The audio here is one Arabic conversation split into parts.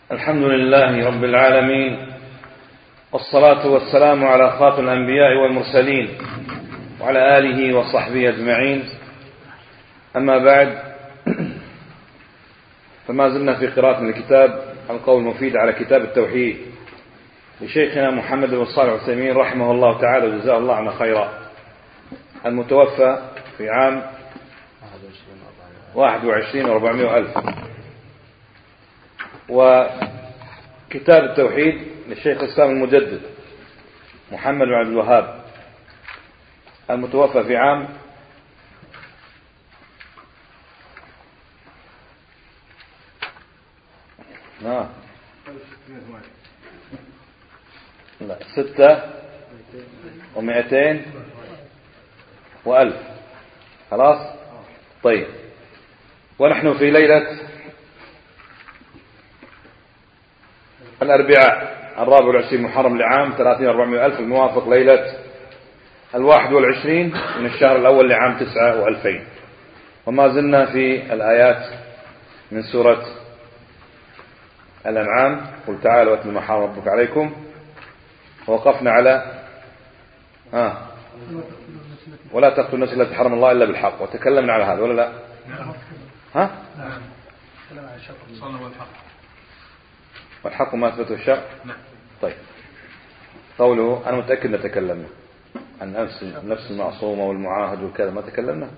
الحمد لله رب العالمين، والصلاة والسلام على خاتم الأنبياء والمرسلين وعلى آله وصحبه أجمعين. أما بعد، فما زلنا في قراءة من الكتاب القول المفيد على كتاب التوحيد لشيخنا محمد بن صالح العثيمين رحمه الله تعالى وجزاه الله عنا خيرا، المتوفى في عام 21,400,000. وكتاب التوحيد للشيخ الإسلام المجدد محمد بن عبد الوهاب، المتوفى في عام 6,200,000. خلاص. طيب، ونحن في ليلة الأربعاء 24 محرم لعام 30,400,000، الموافق ليلة 21 من الشهر الأول لعام 9 و2000. وما زلنا في الآيات من سورة الأنعام، قل تعالوا واتلوا ما حرم ربك عليكم. ووقفنا على ولا تقتلوا النفس التي حرم الله إلا بالحق، وتكلمنا على هذا ولا لا؟ والحق ما أثبته الشرع. طيب، قوله أنا متأكد أن تكلمنا عن نفس المعصومة والمعاهد والكذا، ما تكلمنا؟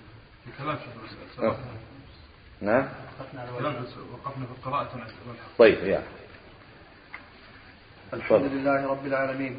نعم، وقفنا في القراءة. طيب، يعني الحمد لله رب العالمين.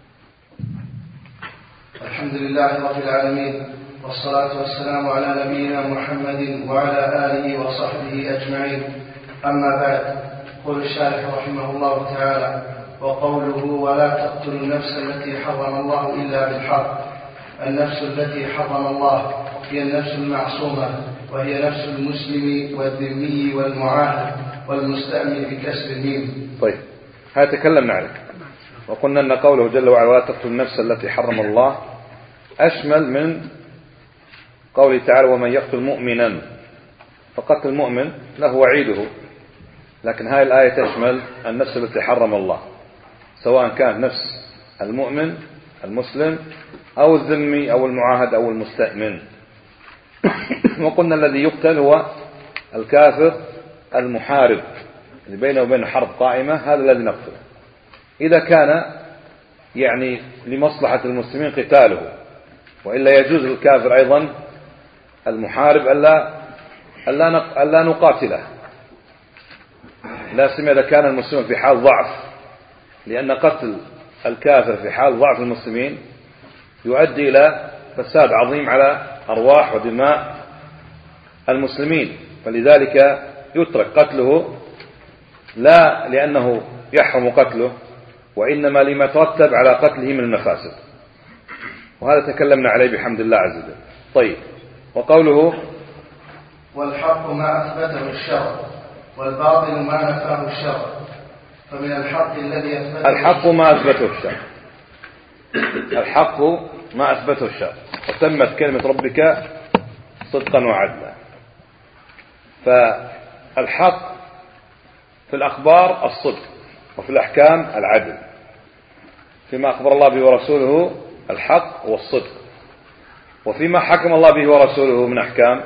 الحمد لله رب العالمين، والصلاة والسلام على نبينا محمد وعلى آله وصحبه أجمعين. أما بعد، قول الشارح رحمه الله تعالى: وقوله ولا تقتلوا النفس التي حرم الله إلا بالحق. النفس التي حرم الله هي النفس المعصومة، وهي نفس المسلم والذمي والمعاهد والمستأمن بكسر الميم. طيب، هذا تكلمنا عليه، وقلنا أن قوله جل وعلا ولا تقتلوا النفس التي حرم الله أشمل من قوله تعالى ومن يقتل مؤمنا، فقتل المؤمن له وعيده، لكن هذه الآية تشمل النفس التي حرم الله، سواء كانت نفس المؤمن المسلم أو الذمي أو المعاهد أو المستأمن. وقلنا الذي يقتل هو الكافر المحارب اللي بينه وبين حرب قائمة، هذا الذي نقتله. إذا كان يعني لمصلحة المسلمين قتاله، وإلا يجوز للكافر أيضا المحارب ألا نقاتله، لا سيما إذا كان المسلمين في حال ضعف، لأن قتل الكافر في حال ضعف المسلمين يؤدي إلى فساد عظيم على أرواح ودماء المسلمين، فلذلك يترك قتله، لا لأنه يحرم قتله، وإنما لما يترتب على قتله من المفاسد، وهذا تكلمنا عليه بحمد الله عز وجل. طيب، وقوله والحق ما أثبته الشرع والباطل ما نفاه الشرع. فمن الحق الذي أثبته الحق ما أثبته الشرع، الحق ما أثبته الشرع، وتمت كلمة ربك صدقا وعدلا. فالحق في الأخبار الصدق، وفي الأحكام العدل. فيما أخبر الله به ورسوله الحق والصدق، وفيما حكم الله به ورسوله من أحكام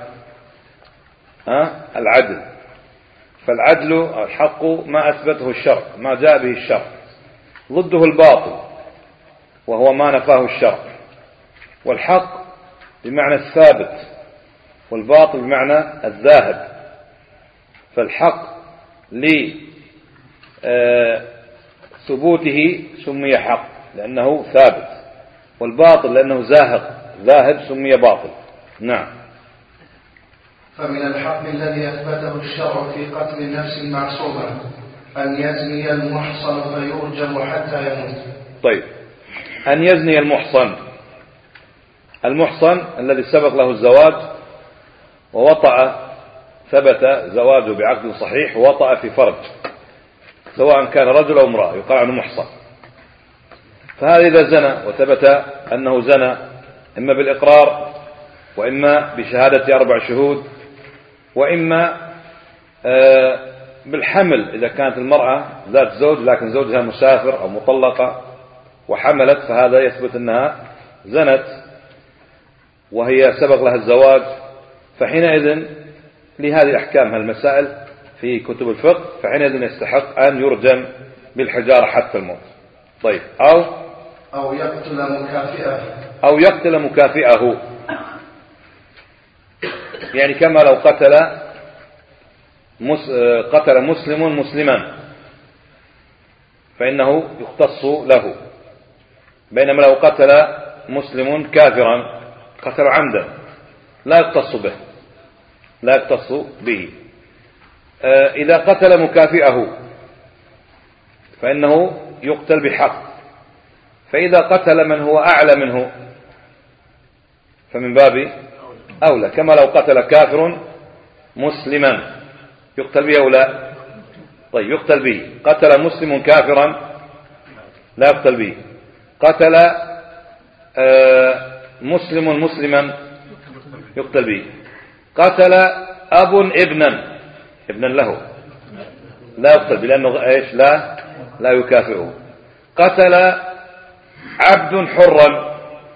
العدل. فالعدل الحق ما أثبته الشرع، ما جاء به الشرع، ضده الباطل وهو ما نفاه الشرع. والحق بمعنى الثابت، والباطل بمعنى الذاهب. فالحق لثبوته سمي حق لأنه ثابت، والباطل لأنه ذاهب سمي باطل. نعم. فمن الحق الذي أثبته الشرع في قتل النفس المعصومة أن يزني المحصن فيرجم حتى يموت. طيب، أن يزني المحصن الذي سبق له الزواج ووطأ، ثبت زواجه بعقد صحيح ووطأ في فرج، سواء كان رجل أو امرأة، يقال عنه محصن. فهذا إذا زنى وثبت أنه زنى إما بالإقرار، وإما بشهادة 4 شهود، وإما بالحمل إذا كانت المرأة ذات زوج لكن زوجها مسافر أو مطلقة وحملت، فهذا يثبت أنها زنت وهي سبق لها الزواج، فحينئذ لهذه أحكام هالمسائل في كتب الفقه، فحينئذ يستحق أن يرجم بالحجارة حتى الموت. طيب، أو يقتل مكافئه، يعني كما لو قتل مسلم مسلما فإنه يختص له، بينما لو قتل مسلم كافرا قتل عمدا لا يختص به. إذا قتل مكافئه فإنه يقتل بحق، فإذا قتل من هو أعلى منه فمن باب أولى، كما لو قتل كافر مسلما يقتل به أو لا؟ طيب، يقتل به. قتل مسلم كافرا لا يقتل به. قتل مسلم مسلما يقتل به. قتل أب ابنا له لا يقتل به لأنه إيش؟ لا يكافئه. قتل عبد حرا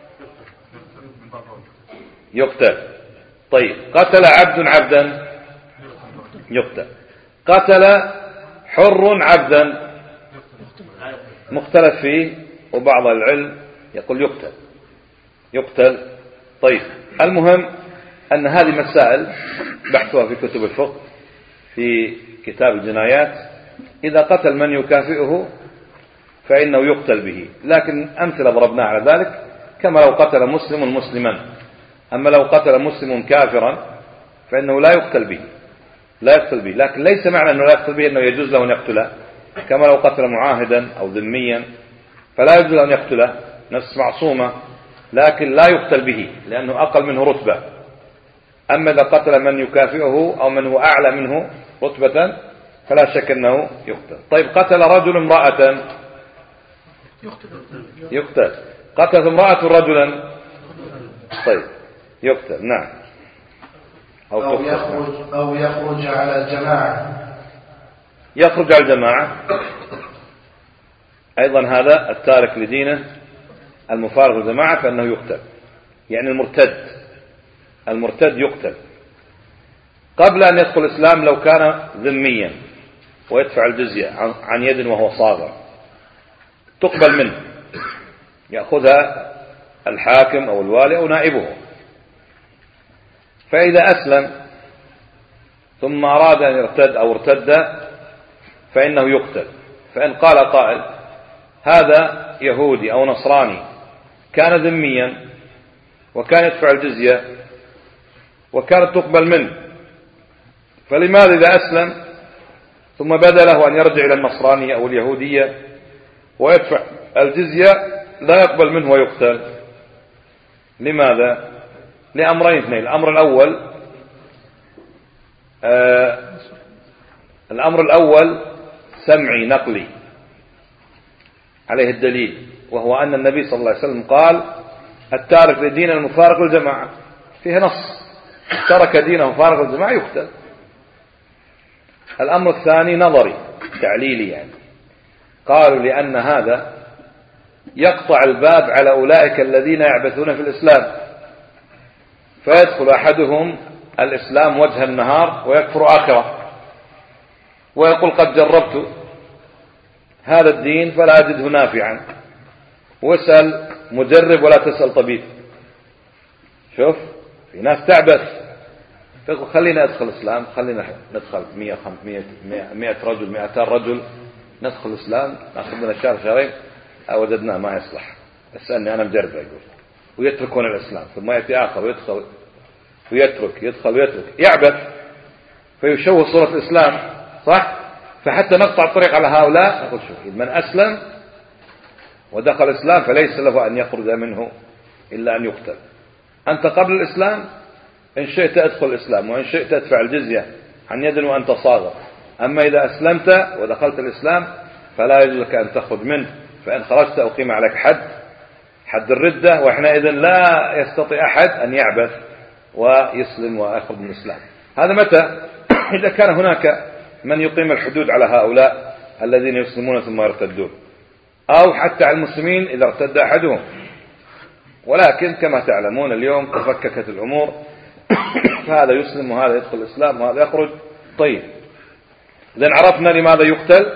يقتل. طيب، قتل عبدا يقتل. قتل حر عبدا مختلف فيه، وبعض العلم يقول يقتل. طيب، المهم أن هذه مسائل بحثها في كتب الفقه في كتاب الجنايات. إذا قتل من يكافئه فإنه يقتل به، لكن أمثلة ضربناها على ذلك، كما لو قتل مسلم مسلما. أما لو قتل مسلم كافرا فإنه لا يقتل به، لكن ليس معنى أنه لا يقتل به أنه يجوز له أن يقتله، كما لو قتل معاهدا أو ذميا فلا يجوز له أن يقتله، نفس معصومة، لكن لا يقتل به لأنه أقل منه رتبة. أما إذا قتل من يكافئه أو من هو أعلى منه رتبة فلا شك أنه يقتل. طيب، قتل رجل امرأة يقتل. قتلت امرأة رجلا طيب يقتل. نعم. أو يخرج على الجماعة. يخرج على الجماعة أيضا هذا التارك لدينه المفارق للجماعة فإنه يقتل. يعني المرتد يقتل قبل أن يدخل الإسلام لو كان ذميا ويدفع الجزية عن يد وهو صاغر تقبل منه، يأخذها الحاكم أو الوالي أو نائبه. فإذا أسلم ثم أراد أن يرتد أو ارتد فإنه يقتل. فإن قال قائل هذا يهودي أو نصراني كان ذميا وكان يدفع الجزية وكانت تقبل منه، فلماذا إذا أسلم ثم بدا له أن يرجع إلى النصرانية أو اليهودية ويدفع الجزية لا يقبل منه ويقتل؟ لماذا؟ لأمرين اثنين. الأمر الأول سمعي نقلي عليه الدليل، وهو أن النبي صلى الله عليه وسلم قال التارك لدين المفارق للجماعة، فيه نص ترك دينه مفارق للجماعة يقتل. الأمر الثاني نظري تعليلي، يعني قالوا لأن هذا يقطع الباب على أولئك الذين يعبثون في الإسلام، فيدخل أحدهم الإسلام وجه النهار ويكفر آخره ويقول قد جربت هذا الدين فلا أجده نافعا، واسأل مجرب ولا تسأل طبيب. شوف في ناس تعبث تقول خلينا أدخل الإسلام، خلينا ندخل 100 رجل 200 رجل ندخل الإسلام نأخذ لنا شهر شهرين وجدناه ما يصلح، اسألني أنا مجرب يقول، ويتركون الإسلام. ثم يأتي آخر ويدخل ويترك يدخل ويترك يعبث فيشوه صورة الإسلام، صح؟ فحتى نقطع الطريق على هؤلاء نقول شوف من أسلم ودخل الإسلام فليس له أن يخرج منه إلا أن يقتل. أنت قبل الإسلام إن شئت أدخل الإسلام وإن شئت أدفع الجزية عن يد وأنت صاغر، أما إذا أسلمت ودخلت الإسلام فلا يجوز لك أن تخرج منه، فإن خرجت أقيم عليك حد الردة، وحينئذ لا يستطيع أحد أن يعبث ويسلم ويخرج من الإسلام. هذا متى؟ إذا كان هناك من يقيم الحدود على هؤلاء الذين يسلمون ثم يرتدون، أو حتى على المسلمين إذا ارتد أحدهم. ولكن كما تعلمون اليوم تفككت الأمور، فهذا يسلم وهذا يدخل الإسلام وهذا يخرج. طيب، إذن عرفنا لماذا يقتل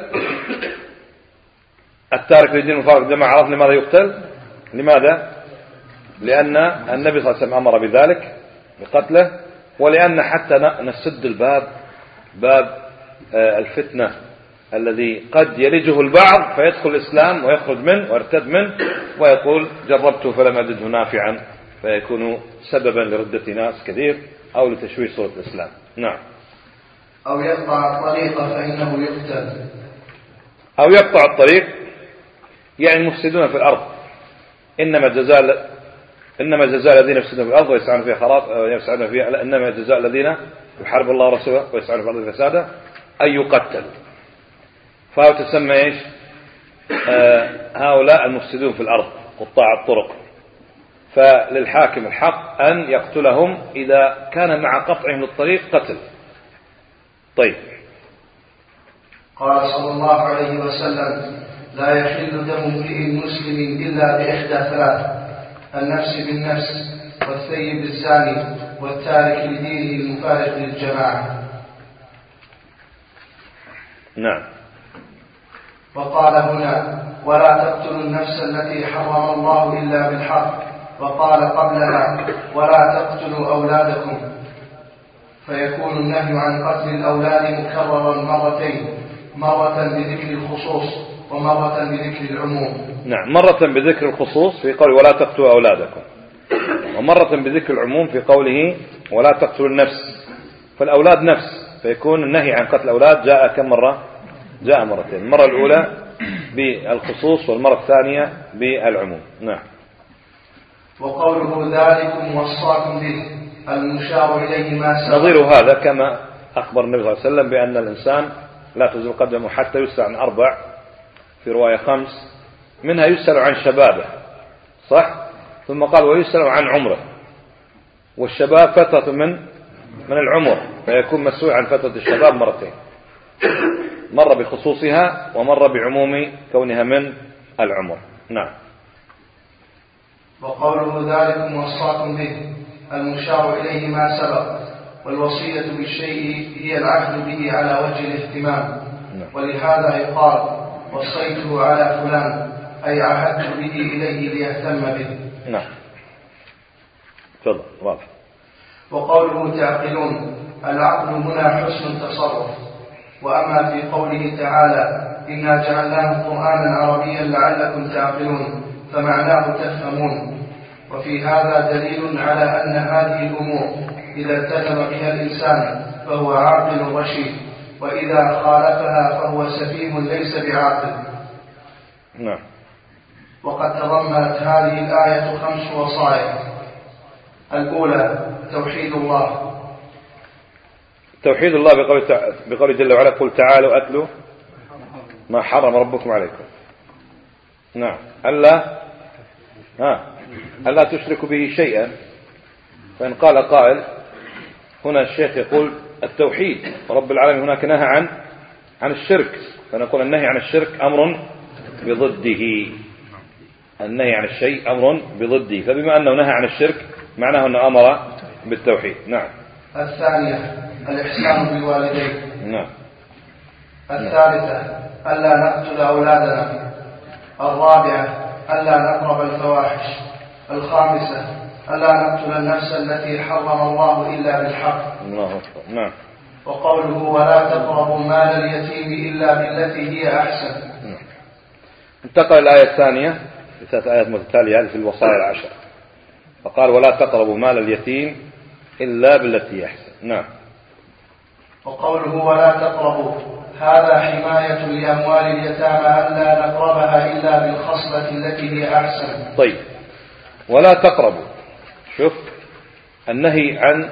التارك للدين المفارق الجماعة، عرفنا لماذا يقتل. لماذا؟ لأن النبي صلى الله عليه وسلم أمر بذلك بقتله، ولأن حتى نسد الباب، باب الفتنة الذي قد يلجه البعض فيدخل الإسلام ويخرج منه ويرتد منه ويقول جربته فلم أجده نافعا، فيكون سببا لردة ناس كثير أو لتشويه صورة الإسلام. نعم. أو يقطع الطريق فإنه يقتل. أو يقطع الطريق يعني المفسدون في الأرض، إنما جزاء الذين يفسدون في الأرض ويسعون فيها خراب يسعون فيها، إنما جزاء الذين يحاربون الله ورسوله ويسعون في الأرض فسادا أن يقتلوا. فهو تسمى إيش؟ هؤلاء المفسدون في الأرض قطاع الطرق. فللحاكم الحق أن يقتلهم إذا كان مع قطعهم للطريق قتل. طيب. قال صلى الله عليه وسلم: لا يحل دم امرئ مسلم إلا بإحدى ثلاث: النفس بالنفس، والثيب الزاني، والتارك لدينه المفارق للجماعة. نعم. وقال هنا: ولا تقتلوا النفس التي حرم الله إلا بالحق. وقال قبلها: ولا تقتلوا أولادكم. فيكون النهي عن قتل الأولاد مكررا مرتين، مرة بذكر الخصوص ومرة بذكر العموم. نعم، مرة بذكر الخصوص في قوله ولا تقتلوا أولادكم، ومرة بذكر العموم في قوله ولا تقتلوا النفس. فالأولاد نفس، فيكون النهي عن قتل الأولاد جاء كم مرة؟ جاء مرتين، المرة الأولى بالخصوص والمرة الثانية بالعموم. نعم. وقوله ذلكم وصاكم به المشار إليه ما سبق. نظير هذا كما أخبر النبي صلى الله عليه وسلم بأن الإنسان لا تزول قدمه حتى يسأل عن 4، في رواية 5 منها يسأل عن شبابه، صح؟ ثم قال ويسأل عن عمره، والشباب فترة من العمر، فيكون مسؤول عن فترة الشباب مرتين، مرة بخصوصها ومرة بعموم كونها من العمر. نعم. وقوله ذلكم وصاكم به المشار إليه ما سبق، والوصية بالشيء هي العهد به على وجه الاهتمام. ولهذا يقال وصيته على فلان، أي عهدت به إليه ليهتم به. نعم. تفضل. واضح. وقوله تعقلون، العقل هنا حسن التصرف. وأما في قوله تعالى إنا جعلناه قرآنا عربيا لعلكم تعقلون، فمعناه تفهمون. وفي هذا دليل على أن هذه الأمور إذا التزم بها الإنسان فهو عاقل رشيد، وإذا خالفها فهو سفيه ليس بعاقل. نعم. وقد تضمنت هذه الآية 5 وصايا. الأولى توحيد الله. توحيد الله بقوله جل وعلا قل تعالوا أتلوا ما حرم ربكم عليكم. نعم. ألا تشركوا به شيئا. فإن قال قائل هنا الشيخ يقول التوحيد، رب العالمين هناك نهى عن الشرك، فنقول النهي عن الشرك أمر بضده. النهي عن الشيء أمر بضده، فبما أنه نهى عن الشرك معناه أنه أمر بالتوحيد. نعم. الثانية الإحسان بالوالدين. نعم. الثالثة ألا نقتل أولادنا. الرابعة ألا نقرب الفواحش. الخامسة ألا نقتل النفس التي حرم الله إلا بالحق. الله أكبر. نعم. وقوله ولا تقربوا مال اليتيم إلا بالتي هي أحسن. نعم. انتقل الآية الثانية ل3 آيات متتالية في الوصايا 10، فقال ولا تقربوا مال اليتيم إلا بالتي هي أحسن. نعم. وقوله ولا تقربوا هذا حماية لأموال اليتامى ألا نقربها إلا بالخصلة التي هي أحسن. طيب، ولا تقربوا، شوف النهي عن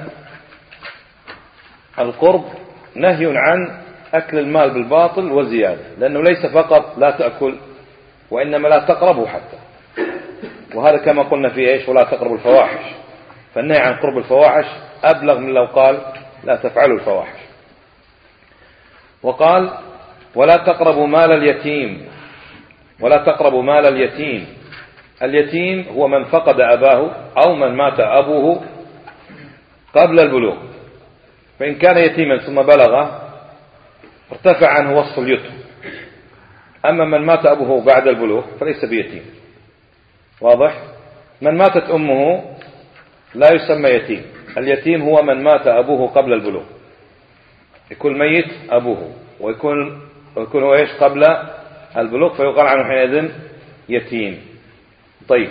القرب نهي عن أكل المال بالباطل وزيادة، لأنه ليس فقط لا تأكل وإنما لا تقربوا حتى، وهذا كما قلنا في إيش ولا تقربوا الفواحش، فالنهي عن قرب الفواحش أبلغ من لو قال لا تفعلوا الفواحش. وقال ولا تقربوا مال اليتيم، ولا تقربوا مال اليتيم. اليتيم هو من فقد أباه أو من مات أبوه قبل البلوغ، فإن كان يتيما ثم بلغ ارتفع عنه وصف اليتم. أما من مات أبوه بعد البلوغ فليس بيتيم. واضح؟ من ماتت أمه لا يسمى يتيم. اليتيم هو من مات أبوه قبل البلوغ، يكون ميت أبوه ويكون هو إيش قبل البلوغ، فيقال عنه حينئذ يتيم. طيب.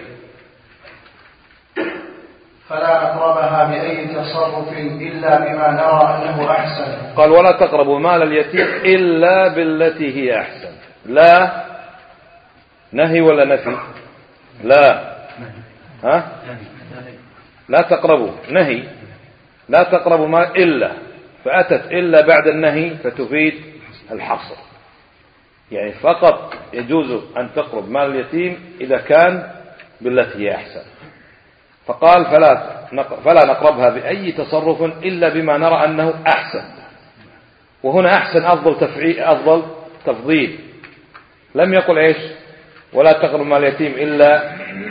فلا نقربها بأي تصرف إلا بما نرى أنه أحسن. قال ولا تقربوا مال اليتيم إلا بالتي هي أحسن. لا نهي ولا نفي؟ لا. ها؟ لا تقربوا نهي، لا تقربوا مال إلا، فأتت إلا بعد النهي فتفيد الحصر، يعني فقط يجوز أن تقرب مال اليتيم إذا كان بالتي هي أحسن. فقال فلا نقربها بأي تصرف إلا بما نرى أنه أحسن. وهنا أحسن أفضل تفضيل، لم يقل إيش ولا تقرب مال اليتيم إلا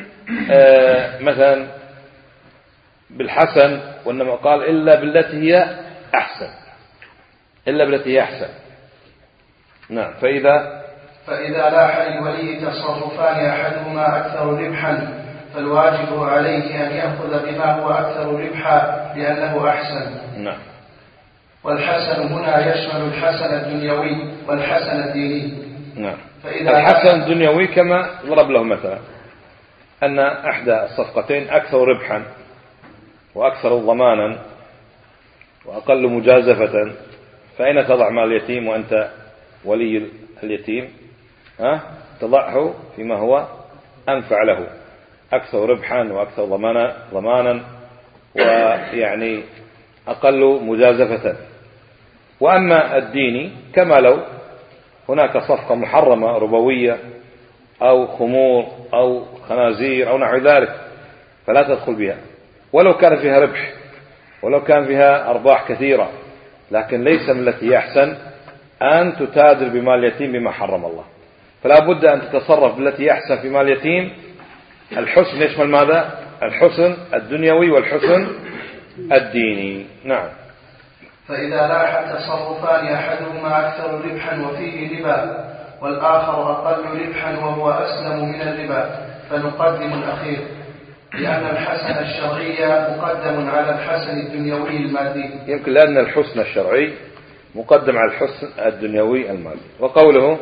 مثلا بالحسن، وإنما قال إلا بالتي هي أحسن، إلا بالتي هي أحسن. نعم. فإذا لاح للولي تصرفان أحدهما أكثر ربحا فالواجب عليه أن يأخذ بما هو أكثر ربحا لأنه أحسن. نعم. والحسن هنا يشمل الحسن الدنيوي والحسن الديني. نعم. الحسن الدنيوي كما ضرب له مثلا أن أحدى الصفقتين أكثر ربحا وأكثر ضمانا وأقل مجازفة، فأين تضع مال اليتيم وأنت ولي اليتيم؟ تضعه فيما هو أنفع له، أكثر ربحا وأكثر ضمانا ويعني أقل مجازفة. وأما الديني كما لو هناك صفقة محرمة ربوية أو خمور أو خنازير أو نحو ذلك فلا تدخل بها، ولو كان فيها ربح ولو كان فيها أرباح كثيرة، لكن ليس من التي يحسن أن تتاجر بمال اليتيم بما حرم الله. فلا بد أن تتصرف بالتي يحسن في مال اليتيم. الحسن يشمل ماذا؟ الحسن الدنيوي والحسن الديني. نعم. فإذا لاح التصرفان أحدهما أكثر ربحا وفيه ربا والآخر أقل ربحا وهو أسلم من الربا فنقدم الأخير، لأن الحسن الشرعي مقدم على الحسن الدنيوي المادي. يمكن لأن الحسن الشرعي مقدم على الحسن الدنيوي المادي. وقوله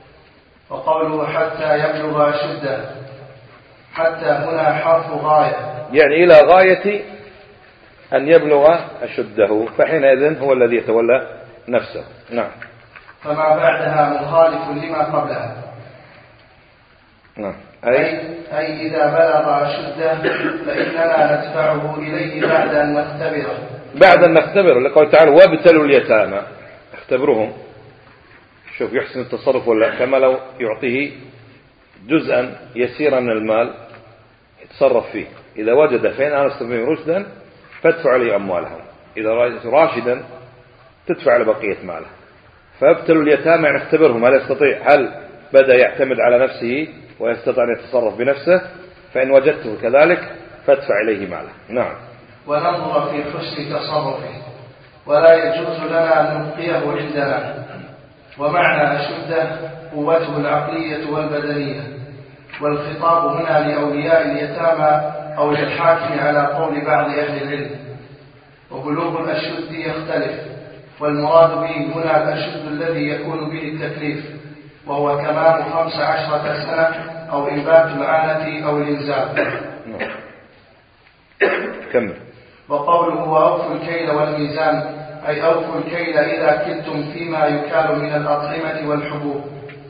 حتى يبلغ أشده، حتى هنا حرف غاية، يعني إلى غاية أن يبلغ أشده، فحينئذ هو الذي يتولى نفسه. نعم. فما بعدها مخالف لما قبلها. نعم. أي إذا بلغ أشده فإننا ندفعه إليه بعد أن نختبره، لقول تعالى وابتلوا اليتامى، اختبرهم، شوف يحسن التصرف ولا، كما لو يعطيه جزءا يسيرا من المال يتصرف فيه، إذا وجد فإن آنستم منهم رشدا فادفع لي أموالهم، إذا راشدا تدفع لبقية ماله. فابتلوا اليتامى يعني اختبرهم هل يستطيع، هل بدأ يعتمد على نفسه ويستطيع أن يتصرف بنفسه، فإن وجدته كذلك فادفع إليه ماله. نعم. وننظر في حسن تصرفه، ولا يجوز لنا أن نبقيه عندنا. ومعنى أشده قوته العقلية والبدنية، والخطاب هنا لأولياء اليتامى أو للحاكم على قول بعض أهل العلم. وبلوغ الأشد يختلف، والمراد به هنا الأشد الذي يكون به التكليف، وهو تمام 15 سنة أو إنبات العانة أو الإنزال. كمل. وقوله وأوفوا الكيل والميزان، أي أوفوا الكيل إذا كلتم فيما يكال من الأطعمة والحبوب.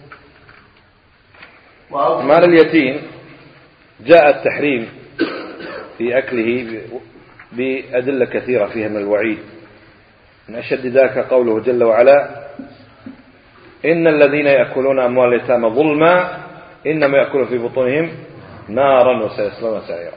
مال اليتيم جاء التحريم في أكله بأدلة كثيرة فيها من الوعيد. من أشد ذاك قوله جل وعلا إن الذين يأكلون أموال اليتامى ظلما إنما يأكلون في بطونهم نارا وسيصلون سعيرا.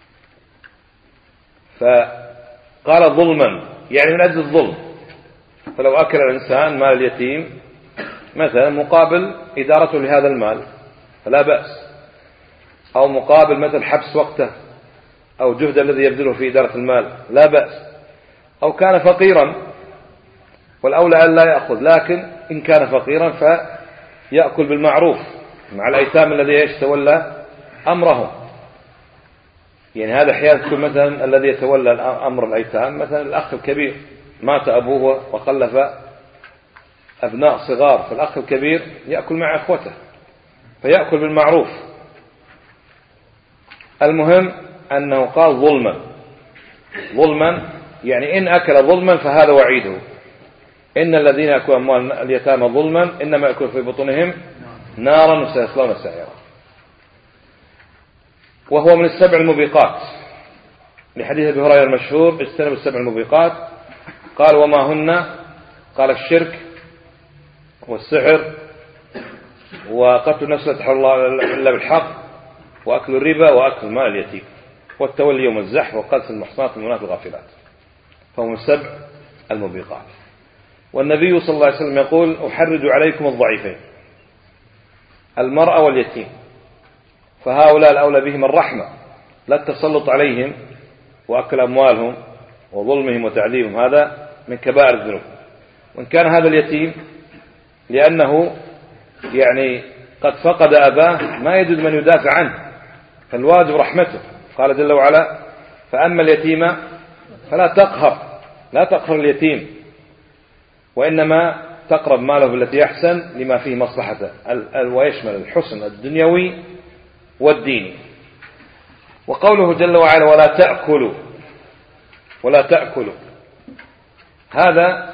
فقال ظلما يعني من أجل الظلم، فلو أكل الإنسان مال اليتيم مثلا مقابل إدارته لهذا المال فلا بأس، أو مقابل مثل حبس وقته أو جهد الذي يبذله في إدارة المال لا بأس، أو كان فقيرا والأولى أن لا يأخذ، لكن إن كان فقيرا فيأكل بالمعروف مع الأيتام الذي يتولى أمرهم. يعني هذا أحيانا يكون مثلا الذي يتولى أمر الأيتام مثلا الأخ الكبير مات أبوه وخلف أبناء صغار، فالأخ الكبير يأكل مع أخوته فيأكل بالمعروف. المهم أنه قال ظلما يعني إن أكل ظلما فهذا وعيده، إن الذين يأكلون أموال اليتامى ظلما إنما يأكلون في بطونهم نارا وسيصلون سعيرا. وهو من السبع الموبقات لحديث أبي هريرة المشهور اجتنبوا السبع الموبقات. قال وما هن؟ قال الشرك والسحر وقتل النفس لا تحل الله إلا بالحق وأكل الربا وأكل مال اليتيم والتولي يوم الزحف وقذف المحصنات المؤمنات الغافلات، فهم السبع الموبقات. والنبي صلى الله عليه وسلم يقول أحرج عليكم الضعيفين المرأة واليتيم، فهؤلاء الأولى بهم الرحمة لا التسلط عليهم وأكل أموالهم وظلمهم وتعذيبهم، هذا من كبائر الذنوب. وإن كان هذا اليتيم لأنه يعني قد فقد أباه ما يجد من يدافع عنه، فالواجب رحمته. قال جل وعلا فأما اليتيم فلا تقهر اليتيم، وإنما تقرب ماله بالتي أحسن لما فيه مصلحته، ويشمل الحسن الدنيوي والديني. وقوله جل وعلا ولا تأكلوا هذا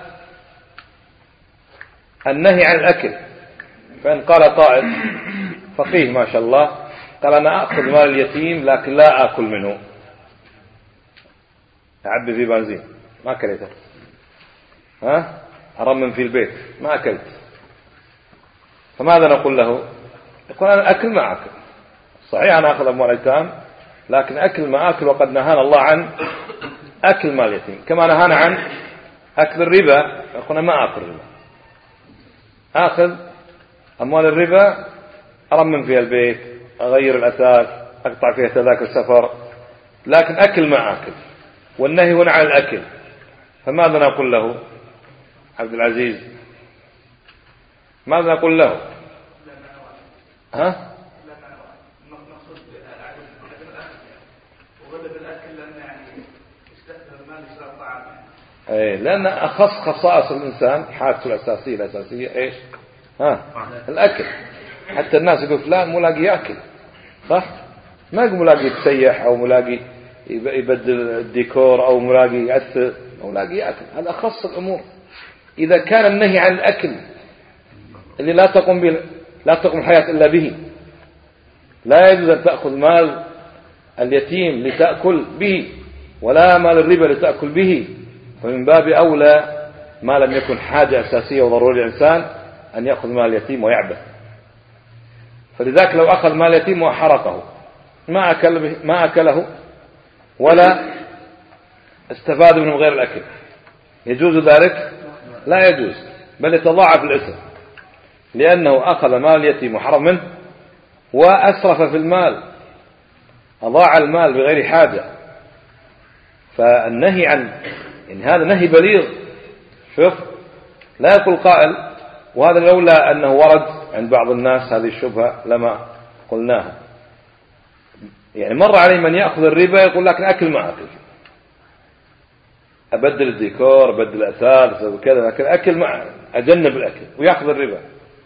النهي عن الأكل. فإن قال قائل فقيه ما شاء الله قال أنا أأخذ مال اليتيم لكن لا آكل منه، أعبي في بنزين ما أكلته، أرمم في البيت ما أكلت، فماذا نقول له؟ يقول أنا أكل ما أكل، صحيح أنا أخذ أموال الأيتام لكن أكل ما أكل، وقد نهانا الله عن أكل مال اليتيم كما نهانا عن أكل الربا. يقول ما أكل الربا، أخذ أموال الربا أرمم فيها البيت، أغير الأثاث، أقطع فيها تذاكر سفر، لكن أكل ما أكل، والنهي هنا عن الأكل. فماذا نقول له عبد العزيز؟ ماذا نقول له؟ لأن أخص خصائص الإنسان حاجته الأساسية إيش؟ الأكل. حتى الناس يقول فلان ملاقي يأكل، صح؟ ما يقول ملاقي يتسيح أو ملاقي يبدل الديكور أو ملاقي يأثر أو ملاقي يأكل، هذا أخص الأمور. إذا كان النهي عن الأكل اللي لا تقوم الحياة إلا به، لا يجوز أن تأخذ مال اليتيم لتأكل به ولا مال الربا لتأكل به، فمن باب أولى ما لم يكن حاجة أساسية وضرورية للإنسان أن يأخذ مال اليتيم ويعبث. فلذلك لو أخذ مال اليتيم وحرقه ما أكله ولا استفاد منه غير الأكل، يجوز ذلك؟ لا يجوز، بل يتضاعف الإثم، لأنه أخذ مال اليتيم وحرم منه وأسرف في المال، أضاع المال بغير حاجة. فالنهي عن إن هذا نهي بليغ. شوف لا يقول قائل وهذا لولا أنه ورد عند بعض الناس هذه الشبهة لما قلناها. يعني مر عليه من يأخذ الربا يقول لكن أكل ما أكل، أبدل الديكور أبدل الأثاث وكذا، لكن أكل ما أجنب الأكل ويأخذ الربا.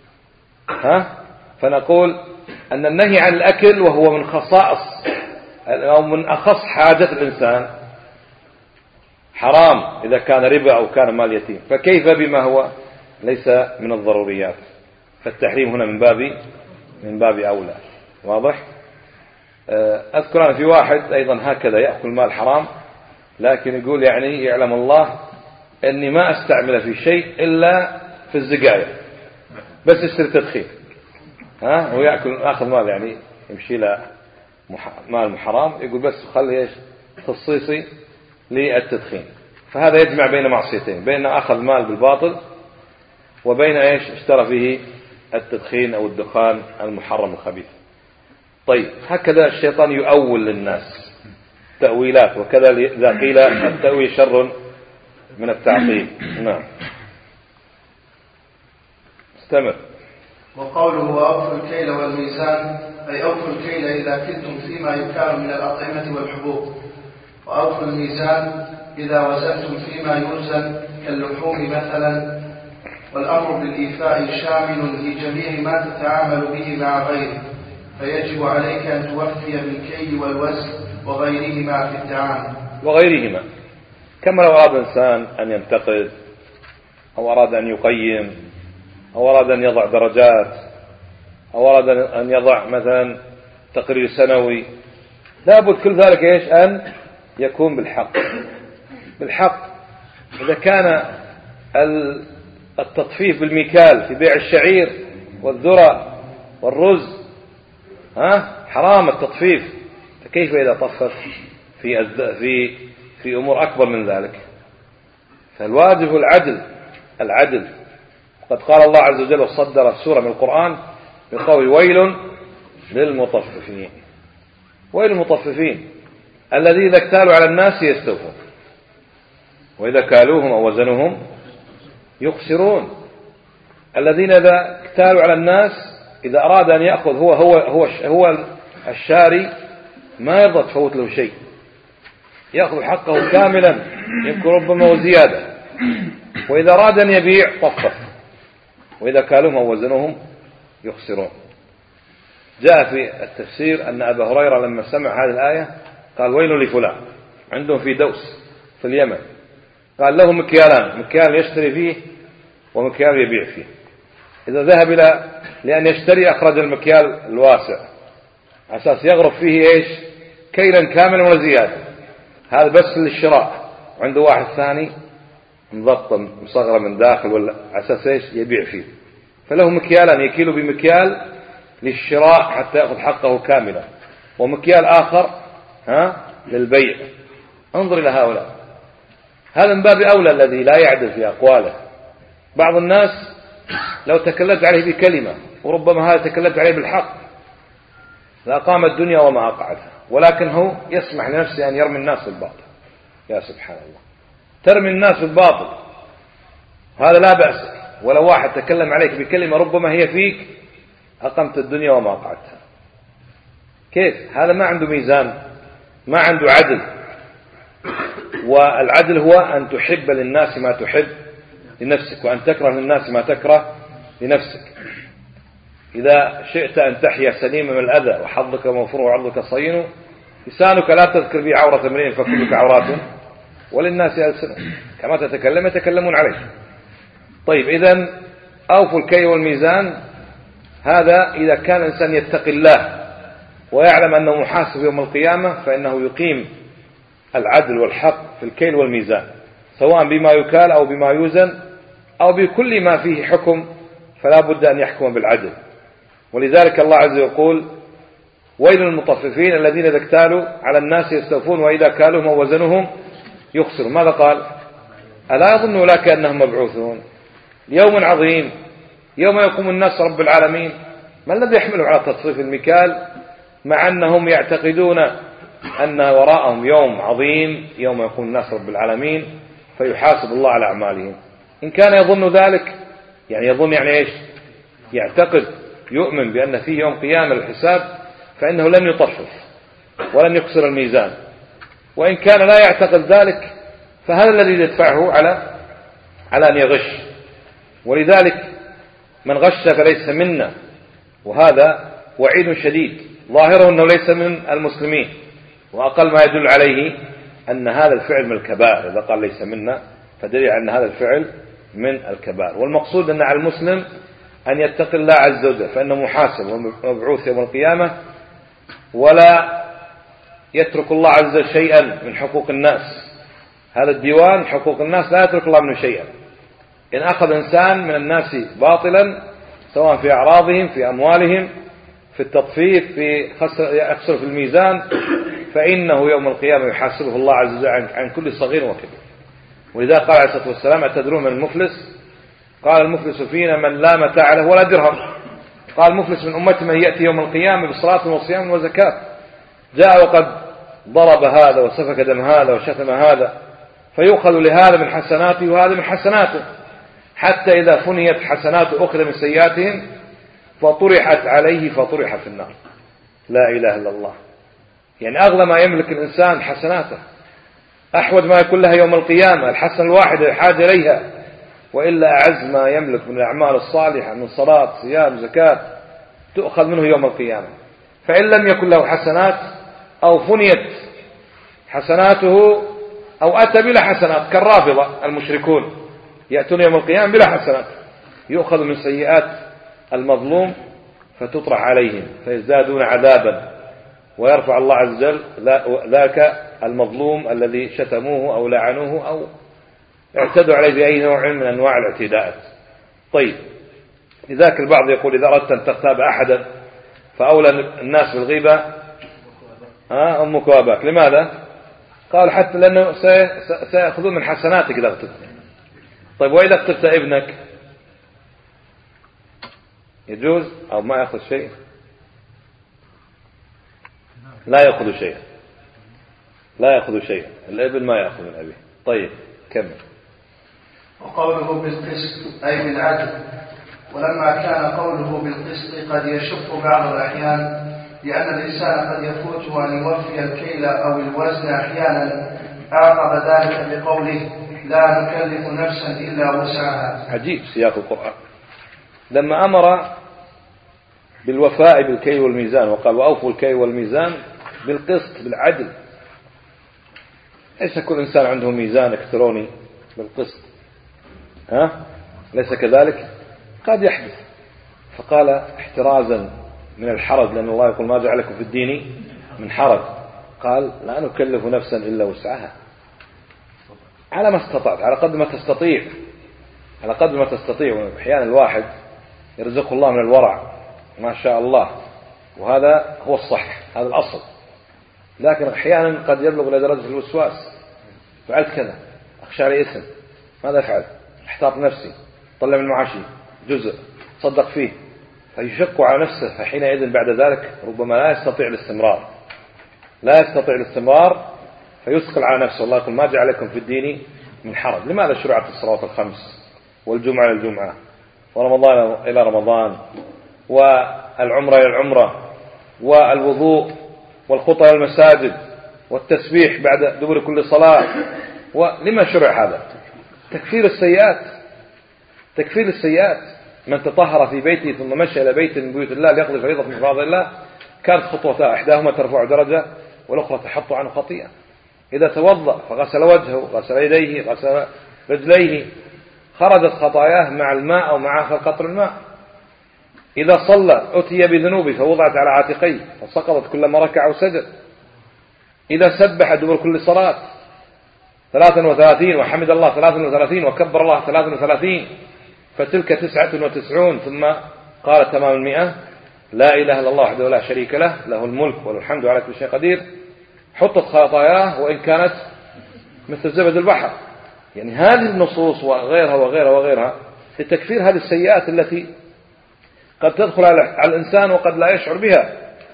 فنقول أن النهي عن الأكل وهو من خصائص أو من أخص حاجة الإنسان حرام إذا كان ربا أو كان مال يتيم، فكيف بما هو ليس من الضروريات؟ فالتحريم هنا من باب أولى. واضح؟ أذكر أنا في واحد أيضا هكذا يأكل مال حرام، لكن يقول يعني يعلم الله أني ما أستعمل في شيء إلا في الزقاية بس يصير تدخين، ويأكل أخذ مال يعني يمشي له مال حرام، يقول بس خلي إيش خصيصي للتدخين. فهذا يجمع بين معصيتين، بين أخذ مال بالباطل وبين إيش اشترى فيه التدخين أو الدخان المحرم الخبيث. طيب هكذا الشيطان يؤول للناس تأويلات، وكذا إذا قيل التأويل شر من التعطيل. نعم استمر. وقوله وأوفوا الكيل والميزان أي أوفوا الكيل إذا كلتم فيما يكال من الأطعمة والحبوب، وأوفوا الميزان إذا وزنتم فيما يوزن كاللحوم مثلا. والأمر بالإيفاء شامل لجميع ما تتعامل به مع غيره، فيجب عليك أن توفي بالكيل والوزن وغيرهما في التعامل. وغيرهما كما لو أراد إنسان أن ينتقد أو أراد أن يقيم أو أراد أن يضع درجات أو أراد أن يضع مثلا تقرير سنوي، لابد كل ذلك إيش أن يكون بالحق. إذا كان التطفيف بالمكيال في بيع الشعير والذرة والرز حرام التطفيف، فكيف إذا طفف في أمور أكبر من ذلك؟ فالواجب العدل. قد قال الله عز وجل وصدر سورة من القرآن بقول ويل للمطففين. ويل المطففين الذين إذا اكتالوا على الناس يستوفون وإذا كالوهم أو وزنوهم يخسرون. الذين إذا اكتالوا على الناس إذا أراد أن يأخذ هو الشاري ما يرضى تفوت له شيء، يأخذ حقه كاملا يمكن ربما وزيادة، وإذا أراد أن يبيع طفف وإذا كالوهم أو وزنوهم يخسرون. جاء في التفسير أن أبا هريرة لما سمع هذه الآية قال ويل لفلان، عندهم في دوس في اليمن، قال له مكيالان، مكيال يشتري فيه ومكيال يبيع فيه. إذا ذهب لأن يشتري أخرج المكيال الواسع أساس يغرف فيه إيش كيلا كاملا وزيادة، هذا بس للشراء، عنده واحد ثاني مضبط مصغرة من داخل ولا أساس إيش يبيع فيه، فله مكيالان يكيل بمكيال للشراء حتى يأخذ حقه كاملا ومكيال آخر للبيع. انظر إلى هؤلاء، هذا من باب أولى الذي لا يعدل في أقواله. بعض الناس لو تكلمت عليه بكلمة وربما هذا تكلمت عليه بالحق لأقام الدنيا وما أقعدها، ولكنه يسمح لنفسه أن يرمي الناس بالباطل. يا سبحان الله، ترمي الناس بالباطل هذا لا بأس، ولو واحد تكلم عليك بكلمة ربما هي فيك أقمت الدنيا وما أقعدتها. كيف هذا؟ ما عنده ميزان، ما عنده عدل. والعدل هو أن تحب للناس ما تحب لنفسك وأن تكره للناس ما تكره لنفسك. إذا شئت أن تحيا سليما من الأذى وحظك موفور وعرضك صين، لسانك لا تذكر به عورة امرئ فكلك عورات وللناس ألسنة، كما تتكلم يتكلمون عليك. طيب إذن أوفوا الكيل والميزان، هذا إذا كان الإنسان يتقي الله ويعلم أنه محاسب يوم القيامة فإنه يقيم العدل والحق في الكيل والميزان، سواء بما يكال أو بما يوزن أو بكل ما فيه حكم، فلا بد أن يحكم بالعدل. ولذلك الله عز وجل يقول ويل للمطففين الذين إذا اكتالوا على الناس يستوفون وإذا كالوهم ووزنوهم يخسرون. ماذا قال؟ ألا يظن أولئك أنهم مبعوثون ليوم عظيم يوم يقوم الناس رب العالمين؟ ما الذي يحملهم على تطفيف المكيال مع أنهم يعتقدون أن وراءهم يوم عظيم يوم يقوم الناس رب العالمين فيحاسب الله على أعمالهم؟ إن كان يظن ذلك يعني يظن يعني إيش؟ يعتقد يؤمن بأن فيه يوم قيامة الحساب، فإنه لن يطفف ولن يكسر الميزان. وإن كان لا يعتقد ذلك فهذا الذي يدفعه على أن يغش. ولذلك من غش فليس منا، وهذا وعيد شديد ظاهره أنه ليس من المسلمين، وأقل ما يدل عليه أن هذا الفعل من الكبائر. إذا قال ليس منا فدليل أن هذا الفعل من الكبائر. والمقصود أن على المسلم أن يتقي الله عز وجل فإنه محاسب ومبعوث يوم القيامة، ولا يترك الله عز وجل شيئا من حقوق الناس. هذا الديوان حقوق الناس لا يترك الله منه شيئا. إن أخذ إنسان من الناس باطلا سواء في أعراضهم في أموالهم في التطفيف في يخسر في الميزان، فإنه يوم القيامة يحاسبه الله عز وجل عن كل صغير وكبير. ولذا قال عليه الصلاة والسلام: أتدرون من المفلس؟ قال: المفلس فينا من لا متاع له ولا درهم. قال: المفلس من أمتي من يأتي يوم القيامة بصلاة وصيام وزكاة، جاء وقد ضرب هذا وسفك دم هذا وشتم هذا، فيؤخذ لهذا من حسناته وهذا من حسناته، حتى إذا فنيت حسناته أخذ من سيئاتهم فطرحت عليه فطرح في النار. لا إله إلا الله. يعني أغلى ما يملك الإنسان حسناته، أحوج ما يكون لها يوم القيامة الحسنة الواحدة حاجة إليها، وإلا أعز ما يملك من الأعمال الصالحة من صلاة صيام زكاة تؤخذ منه يوم القيامة. فإن لم يكن له حسنات أو فنيت حسناته أو أتى بلا حسنات كالرافضة المشركون يأتون يوم القيامة بلا حسنات، يؤخذ من سيئات المظلوم فتطرح عليهم فيزدادون عذابا، ويرفع الله عز وجل ذاك المظلوم الذي شتموه أو لعنوه أو اعتدوا عليه بأي نوع من أنواع الاعتداءات. طيب، لذلك البعض يقول: إذا أردت أن تغتاب أحدا فأولى الناس بالغيبة أمك وأباك. لماذا؟ قال: حتى لأنه سيأخذون من حسناتك إذا اغتبت. طيب، وإذا اغتبت ابنك يجوز أو ما يأخذ شيء؟ لا يأخذ شيء، لا يأخذ شيء، الابن ما يأخذ من أبيه. طيب، كمل. وقوله بالقسط أي بالعدل، ولما كان قوله بالقسط قد يشق بعض الأحيان لأن الإنسان قد يفوته أن يوفي الكيل أو الوزن أحيانا، أعقب ذلك بقوله: لا نكلف نفسا إلا وسعها. عجيب سياق القرآن، لما أمر بالوفاء بالكيل والميزان وقال: وأوفوا الكيل والميزان بالقسط بالعدل. ليس كل إنسان عنده ميزان إلكتروني بالقسط، ليس كذلك، قد يحدث. فقال احترازا من الحرج، لأن الله يقول: ما جعلكم في الدين من حرج. قال: لا نكلف نفسا إلا وسعها، على ما استطعت، على قدر ما تستطيع، على قدر ما تستطيع. أحيانا الواحد يرزقه الله من الورع ما شاء الله، وهذا هو الصح، هذا الأصل. لكن أحيانا قد يبلغ إلى درجة الوسواس: فعلت كذا، أخشى علي اسم، ماذا أفعل؟ احتاط نفسي، طلع من معاشي جزء، صدق فيه، فيشق على نفسه. فحينئذ بعد ذلك ربما لا يستطيع الاستمرار، لا يستطيع الاستمرار، فيثقل على نفسه. الله يقول: ما جعلكم في الدين من حرج. لماذا شرعت الصلوات الخمس والجمعة إلى الجمعة ورمضان إلى رمضان والعمرة إلى العمرة والوضوء والخطى إلى المساجد والتسبيح بعد دبر كل صلاة؟ ولما شرع هذا؟ تكفير السيئات، تكفير السيئات. من تطهر في بيته ثم مشى إلى بيت من بيوت الله ليقضي فريضة من فرائض الله كانت خطوتها إحداهما ترفع درجة والأخرى تحط عنه خطيئة. إذا توضأ فغسل وجهه، غسل يديه، غسل رجليه، خرجت خطاياه مع الماء أو مع آخر قطر الماء. إذا صلى أتي بذنوبه فوضعت على عاتقيه فسقطت كلما ركع وسجد. إذا سبح دبر كل صلاة 33 وحمد الله 33 وكبر الله 33 فتلك 99، ثم قال تمام 100: لا إله إلا الله وحده لا شريك له، له الملك وله الحمد على كل شيء قدير. حطت خطاياه وإن كانت مثل زبد البحر. يعني هذه النصوص وغيرها وغيرها وغيرها لتكفير هذه السيئات التي قد تدخل على الإنسان وقد لا يشعر بها.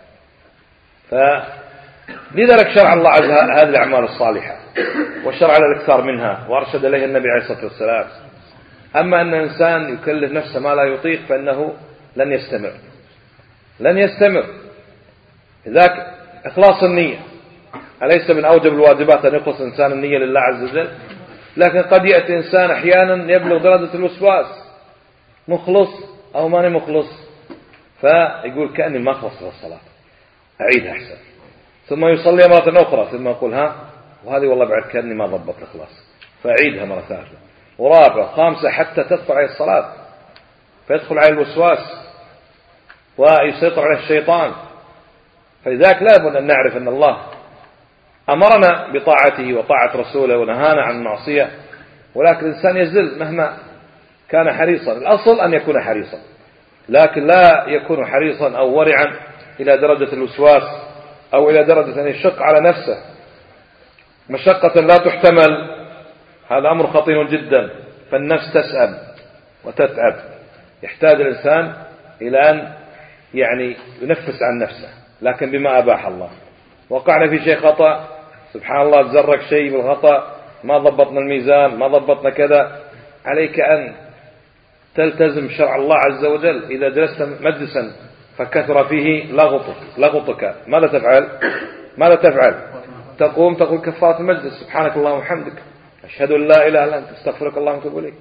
فلذلك شرع الله عز هذه الأعمال الصالحة وشرع على الإكثار منها وأرشد إليه النبي عليه الصلاة والسلام. أما أن الإنسان يكلف نفسه ما لا يطيق فإنه لن يستمر، لن يستمر. لذلك إخلاص النية أليس من أوجب الواجبات أن يخلص الإنسان النية لله عز وجل؟ لكن قد يأتي إنسان أحيانا يبلغ درجة الوسواس، مخلص أو ماني مخلص، فيقول كأني ما خلصت الصلاة، أعيدها أحسن، ثم يصلي مرة أخرى، ثم يقول وهذه والله بعد كأني ما ضبط الإخلاص، فأعيدها مرة ثالثة ورابعة خامسة حتى تدخل عليه الصلاة، فيدخل عليه الوسواس ويسيطر عليه الشيطان. فلذلك لا بد أن نعرف أن الله أمرنا بطاعته وطاعة رسوله ونهانا عن المعصية، ولكن الإنسان يزل مهما كان حريصا. الأصل أن يكون حريصا، لكن لا يكون حريصا أو ورعا إلى درجة الوسواس أو إلى درجة أن يشق على نفسه مشقة لا تحتمل هذا أمر خطير جدا. فالنفس تسأم وتتعب، يحتاج الإنسان إلى أن يعني ينفس عن نفسه، لكن بما أباح الله. وقعنا في شيء خطأ، سبحان الله، تزرق شيء بالخطأ، ما ضبطنا الميزان، ما ضبطنا كذا، عليك أن تلتزم شرع الله عز وجل. إذا جلست مجلسا فكثر فيه لغطك ماذا تفعل؟ تقوم تقول كفارة المجلس، سبحانك اللهم وبحمدك، أشهد أن لا إله إلا أنت، استغفرك اللهم وأتوب إليك.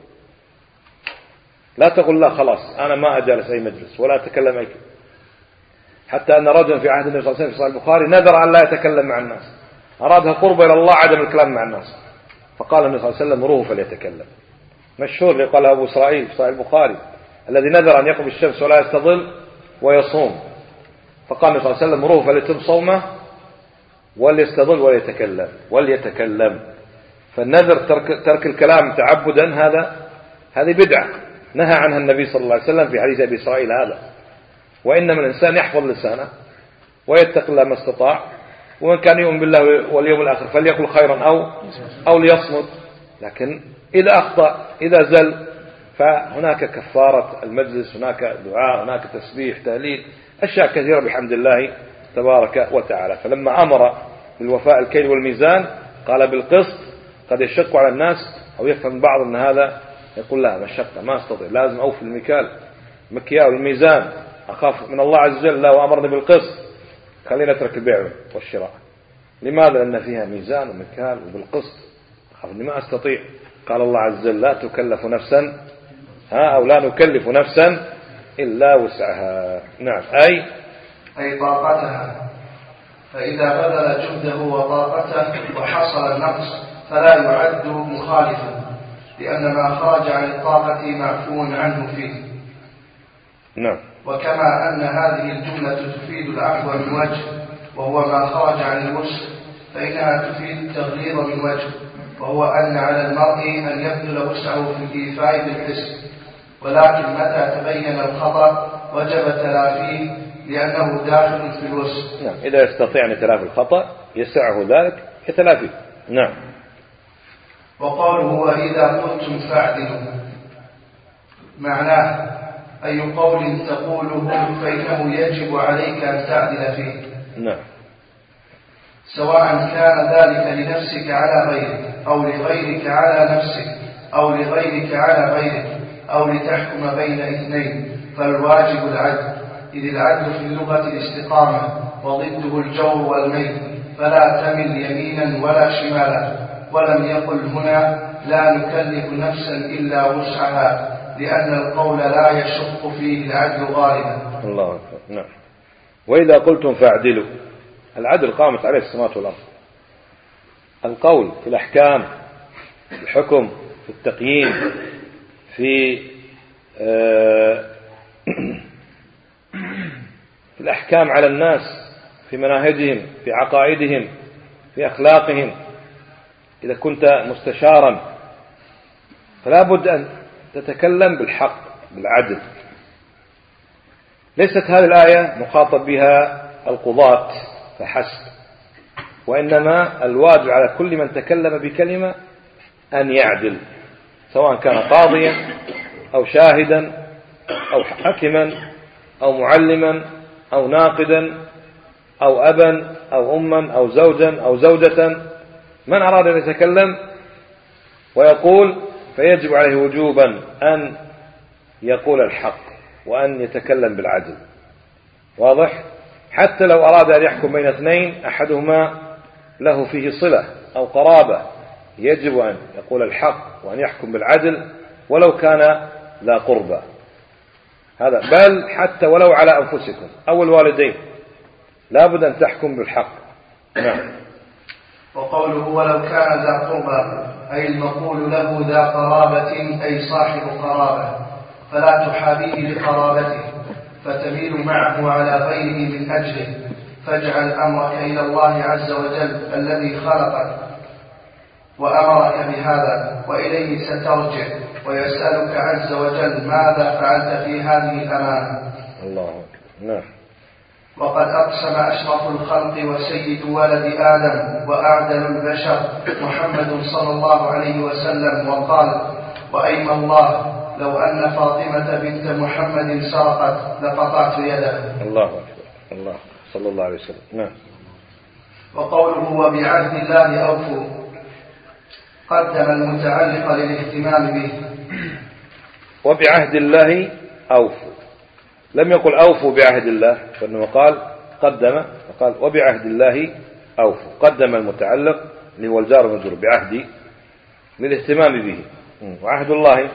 لا تقول لا خلاص أنا ما أجلس أي مجلس ولا أتكلم أي. حتى أن رجلا في عهد النبي صلى الله عليه وسلم في صحيح البخاري نذر أن لا يتكلم مع الناس، أرادها قربة إلى الله عدم الكلام مع الناس، فقال النبي صلى الله عليه وسلم مروه فليتكلم. مشهور اللي قاله أبو إسرائيل في صحيح البخاري الذي نذر أن يقوم الشمس ولا يستظل ويصوم، فقال النبي صلى الله عليه وسلم مروه فليتم صومه وليستظل وليتكلم. فالنذر ترك الكلام تعبدا هذه بدعة نهى عنها النبي صلى الله عليه وسلم في حديث أبي إسرائيل هذا. وإنما الإنسان يحفظ لسانه ويتق الله ما استطاع، ومن كان يؤمن بالله واليوم الآخر فليقل خيرا أو ليصمت. لكن إذا أخطأ إذا زل فهناك كفارة المجلس، هناك دعاء، هناك تسبيح، تهليل، أشياء كثيرة بحمد الله تبارك وتعالى. فلما أمر بالوفاء الكيل والميزان قال بالقسط. قد يشق على الناس أو يفهم بعض أن هذا يقول لا مشقة ما أستطيع، لازم أوفي المكيال والميزان، أخاف من الله عز وجل، لا وأمرني بالقسط، خلينا نترك البيع والشراء. لماذا؟ لأن فيها ميزان ومكيال وبالقسط، أخاف أني ما أستطيع. قال الله عز وجل لا تكلف نفسا أو لا نكلف نفسا إلا وسعها. نعم، أي طاقتها. فإذا بذل جهده وطاقته وحصل النقص فلا يعد مخالفا، لأن ما خرج عن الطاقة معفو عنه فيه. نعم. وكما أن هذه الجملة تفيد العفو من وجه وهو ما خرج عن الوسع، فإنها تفيد التغليظ من وجه وهو أن على المرء أن يبذل وسعه في الإيفاء بالحسن، ولكن متى تبين الخطأ وجب تلافيه لأنه داخل في الوسع. نعم. إذا يستطيع أن يتلافي الخطأ يسعه ذلك يتلافيه. نعم. وقوله وإذا قلتم فاعدلوا معناه أي قول تقوله فإنه يجب عليك أن تعدل فيه. نعم. سواء كان ذلك لنفسك على غيرك أو لغيرك على نفسك أو لغيرك على غيرك أو لتحكم بين اثنين، فالواجب العدل، إذ العدل في اللغة الاستقامة وضده الجور والميل، فلا تمل يمينا ولا شمالا. ولم يقل هنا لا نكلف نفسا إلا وسعها، لأن القول لا يشق فيه العدل غالبا. الله أكبر. نعم. وإذا قلتم فاعدلوا، العدل قامت عليه السماوات والأرض. القول في الأحكام، في الحكم، في التقييم، في الأحكام على الناس، في مناهجهم، في عقائدهم، في أخلاقهم. إذا كنت مستشارا فلا بد أن تتكلم بالحق بالعدل. ليست هذه الآية مخاطب بها القضاة فحسب، وإنما الواجب على كل من تكلم بكلمة أن يعدل، سواء كان قاضيا أو شاهدا أو حاكما أو معلما أو ناقدا أو أبا أو أما أو زوجا أو زوجة. من أراد أن يتكلم ويقول فيجب عليه وجوبا أن يقول الحق وأن يتكلم بالعدل. واضح؟ حتى لو أراد أن يحكم بين اثنين أحدهما له فيه صلة أو قرابة، يجب أن يقول الحق وأن يحكم بالعدل ولو كان لا قربة. هذا بل حتى ولو على أنفسكم أو الوالدين لا بد أن تحكم بالحق. نعم. وقوله ولو كان ذا قربى أي المقول له ذا قرابة أي صاحب قرابة، فلا تحابيه لقرابته فتميل معه على غيره من أجله، فاجعل أمرك إلى الله عز وجل الذي خلقك وأمرك بهذا وإليه سترجع ويسألك عز وجل ماذا فعلت في هذه الأمانة. الله أكبر. نعم. وقد أقسم أشرف الخلق وسيد ولد آدم وأعدل البشر محمد صلى الله عليه وسلم وقال: وأيم الله لو أن فاطمة بنت محمد سرقت لقطعت يدها. الله أكبر. الله صلى الله عليه وسلم. نعم. وقوله: وبعهد الله أوفوا، قدم المتعلق للاهتمام به. وبعهد الله أوفوا، لم يقل أوفوا بعهد الله، فإنه قال قدم، فقال وبعهد الله أوفوا، قدم المتعلق اللي هو الجار والمجرور بعهد للاهتمام به. وعهد الله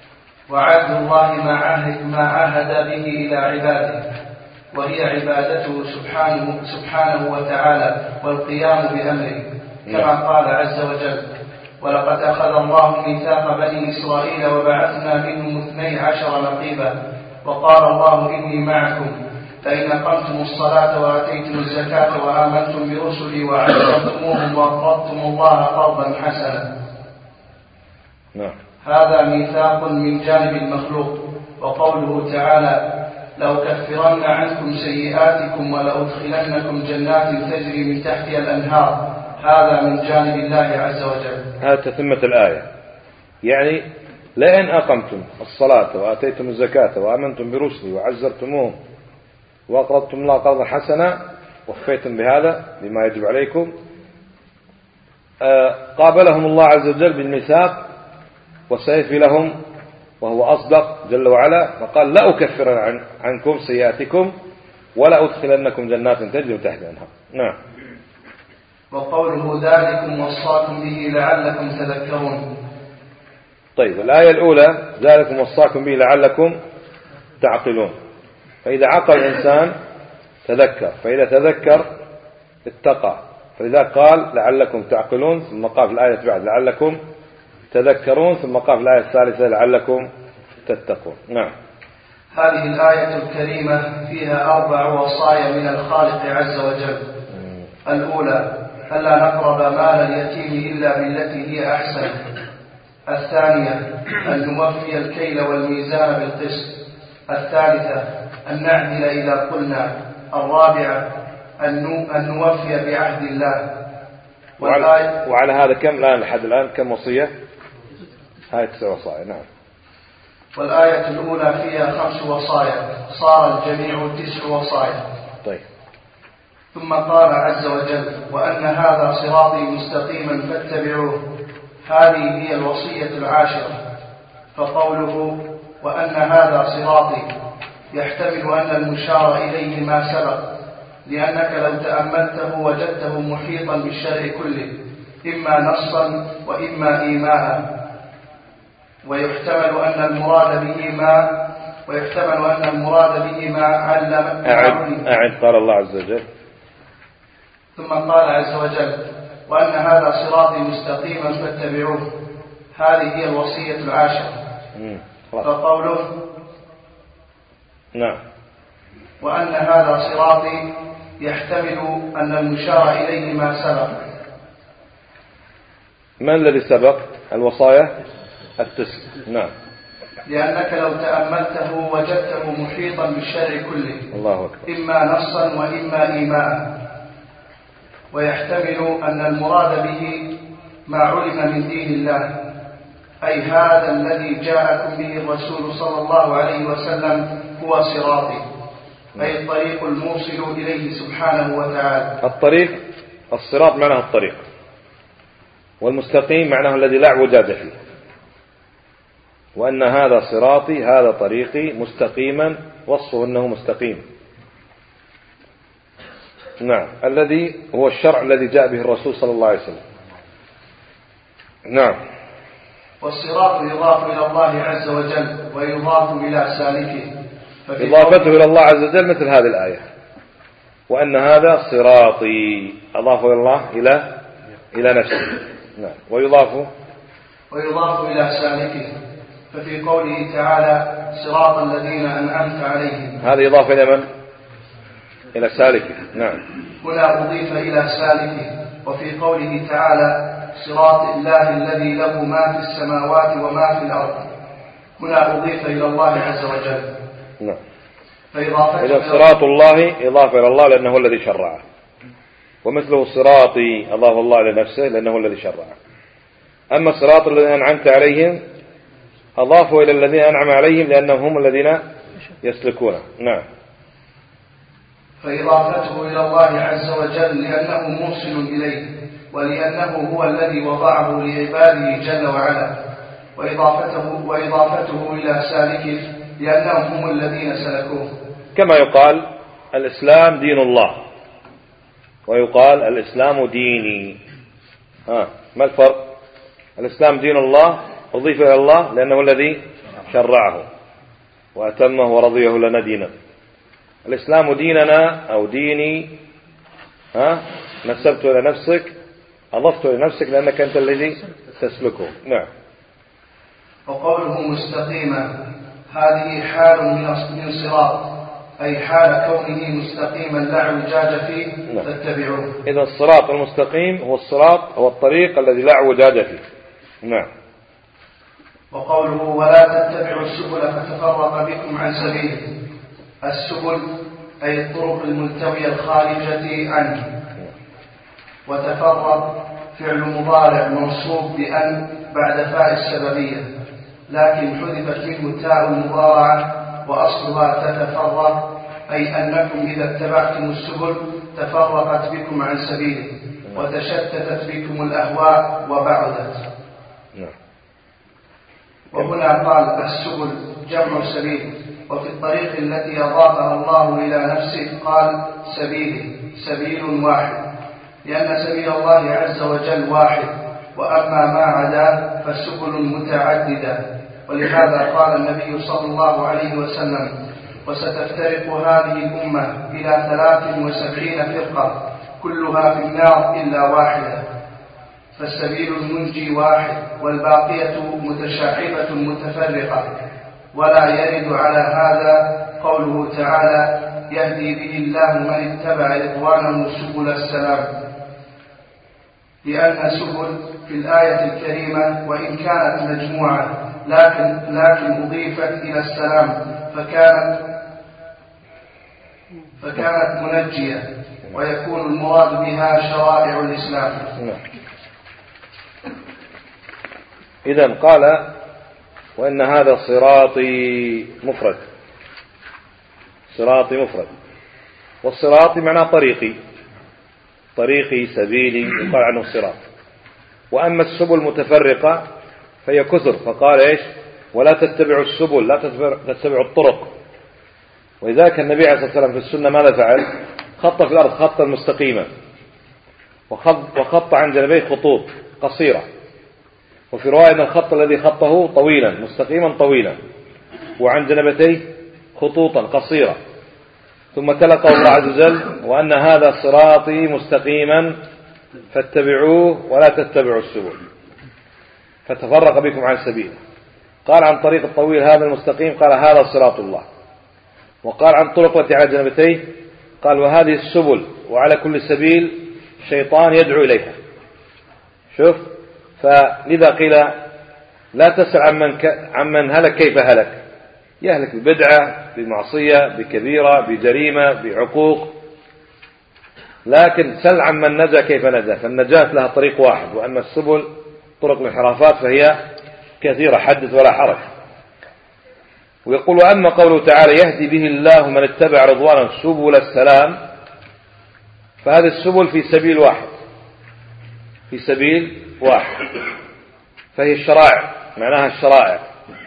ما عاهد به إلى عباده، وهي عبادته سبحانه وتعالى والقيام بأمره، كما قال عز وجل: ولقد أخذ الله ميثاق بني إسرائيل وبعثنا منهم 12 نقيبا وقال الله إني معكم فإن أقمتم الصلاة وآتيتم الزكاة وآمنتم برسلي وعزرتموهم وأقرضتم الله قرضا حسنا. هذا ميثاق من جانب المخلوق. وقوله تعالى: لأكفرن عنكم سيئاتكم ولأدخلنكم جنات تجري من تحتها الأنهار، هذا من جانب الله عز وجل. هذا تتمة الآية، يعني لئن أقمتم الصلاة وآتيتم الزكاة وآمنتم برسلي وعزرتموهم وأقرضتم الله قرضا حسنا وفيتم بهذا بما يجب عليكم، قابلهم الله عز وجل بالميثاق وسيفي لهم وهو أصدق جل وعلا، فقال: لا أكفر عنكم سيئاتكم ولا أدخلنكم جنات تجري من تحتها الأنهار. نعم. وقوله: ذلكم وصاكم به لعلكم تذكرون. طيب، الآية الأولى: ذلكم وصاكم به لعلكم تعقلون، فإذا عقل الإنسان تذكر، فإذا تذكر اتقى، فإذا قال لعلكم تعقلون ثم قال في الآية بعد لعلكم تذكرون ثم قال في الآية الثالثة لعلكم تتقون. نعم. هذه الآية الكريمة فيها 4 وصايا من الخالق عز وجل. الأولى: ألا نقرب مال اليتيم إلا بالتي هي أحسن. الثانية: أن نوفي الكيل والميزان بالقسط. الثالثة: أن نعدل إذا قلنا. الرابعة: أن نوفي بعهد الله. وعلى هذا كم الآن لحد الآن كم وصية؟ هاي 9 وصايا. نعم. والآية الأولى فيها 5 وصايا، صار الجميع 9 وصايا. طيب. ثم قال عز وجل: وأن هذا صراطي مستقيما فاتبعوه، هذه هي الوصية 10. فقوله وأن هذا صراطي يحتمل أن المشار إليه ما سبق، لأنك لو تأملته وجدته محيطا بالشرع كله، إما نصا وإما إيماء، ويحتمل أن المراد به ما علم. أعد. قال الله عز وجل. ثم قال عز وجل: وأن هذا صراطي مستقيما فاتبعوه، هذه هي الوصية 10. فقوله نعم: وأن هذا صراطي يحتمل أن المشار إليه ما سبق. ما الذي سبق؟ الوصايا 9. نعم. لأنك لو تأملته وجدته محيطا بالشرع كله، الله أكبر، إما نصا وإما إيماء. ويحتمل أن المراد به ما علم من دين الله، أي هذا الذي جاءكم به الرسول صلى الله عليه وسلم هو صراطي، أي الطريق الموصل إليه سبحانه وتعالى. الطريق، الصراط معناه الطريق، والمستقيم معناه الذي لا اعوجاج فيه. وأن هذا صراطي، هذا طريقي مستقيما، وصفه أنه مستقيم. نعم، الذي هو الشرع الذي جاء به الرسول صلى الله عليه وسلم. نعم. والصراط يضاف إلى الله عز وجل ويضاف إلى سالكه. إضافته إلى الله عز وجل مثل هذه الآية: وأن هذا صراطي، أضاف إلى الله إلى نفسه. نعم. ويضاف إلى سالكه. ففي قوله تعالى: صراط الذين أنعمت عليهم، هذا إضافة إلى من؟ إلى سالكه. نعم. هنا أضيف إلى سالكه. وفي قوله تعالى: صراط الله الذي له ما في السماوات وما في الأرض، هنا أضيف إلى الله عز وجل. نعم. إذا صراط الله إضافة إلى الله لأنه هو الذي شرعه، ومثله صراطي أضاف الله إلى نفسه لأنه هو الذي شرعه. أما الصراط الذين أنعمت عليهم أضافوا إلى الذين أنعم عليهم لأنهم هم الذين يسلكونه. نعم. فإضافته إلى الله عز وجل لأنه موصل إليه، ولأنه هو الذي وضعه لعباده جل وعلا، وإضافته إلى سالكه لأنهم هم الذين سلكوه. كما يقال الإسلام دين الله، ويقال الإسلام ديني. ما الفرق؟ الإسلام دين الله أضيف إلى الله لأنه الذي شرعه وأتمه ورضيه لنا دينا. الإسلام ديننا أو ديني نسبته إلى نفسك، أضفته إلى نفسك لأنك أنت الذي تسلكه. نعم. وقوله مستقيما هذه حال من صراط، أي حال كونه مستقيما لا اعوجاج فيه فاتبعوه. إذا الصراط المستقيم هو الصراط، هو الطريق الذي لا اعوجاج فيه. نعم. وقوله ولا تتبعوا السبل فتفرق بكم عن سبيله. السبل أي الطرق الملتوية الخارجة عنه. وتفرق فعل مضارع منصوب بأن بعد فاء السببية، لكن حذفت منه تاء المضارعة وأصلها تتفرق، أي أنكم إذا اتبعتم السبل تفرقت بكم عن سبيله وتشتتت بكم الأهواء وبعدت. وهنا قال السبل جمع سبيل، وفي الطريق التي أضافها الله إلى نفسه قال سبيل واحد، لأن سبيل الله عز وجل واحد، وأما ما عداه فالسبل متعددة. ولهذا قال النبي صلى الله عليه وسلم وستفترق هذه الأمة إلى 73 فرقة كلها في النار إلا واحدة، فالسبيل المنجي واحد والباقية متشعبة متفرقة. ولا يرد على هذا قوله تعالى يهدي به الله من اتبع رضوانه سبل السلام، لأن سبل في الآية الكريمة وإن كانت مجموعة لكن أضيفت إلى السلام فكانت منجية، ويكون المراد بها شرائع الإسلام. إذن قال وإن هذا صراطي مفرد، والصراط معناه طريقي سبيلي يقال عنه الصراط. وأما السبل متفرقة فهي كثر، فقال إيش ولا تتبعوا السبل، لا تتبعوا الطرق. ولذلك النبي عليه الصلاة والسلام في السنة ماذا فعل؟ خط في الأرض خطا مستقيما، وخط عن جانبيه خطوط قصيرة، وفي رواية أن الخط الذي خطه طويلا مستقيما طويلا، وعن جنبتيه خطوطا قصيرة. ثم تلا قول الله عز وجل وأن هذا صراطي مستقيما فاتبعوه ولا تتبعوا السبل فتفرق بكم عن سبيله. قال عن طريق الطويل هذا المستقيم قال هذا صراط الله، وقال عن طرق التي على جنبتيه قال وهذه السبل، وعلى كل سبيل شيطان يدعو إليها. شوف، فلذا قيل لا تسأل عمن هلك كيف هلك، يهلك ببدعة بمعصية بكبيرة بجريمة بعقوق، لكن سل عمن نجا كيف نجا، فالنجاة لها طريق واحد، وأما السبل طرق الانحرافات فهي كثيرة حدث ولا حرج. ويقول وأما قوله تعالى يهدي به الله من اتبع رضوانه سبل السلام، فهذه السبل في سبيل واحد، فهي الشرائع، معناها الشرائع.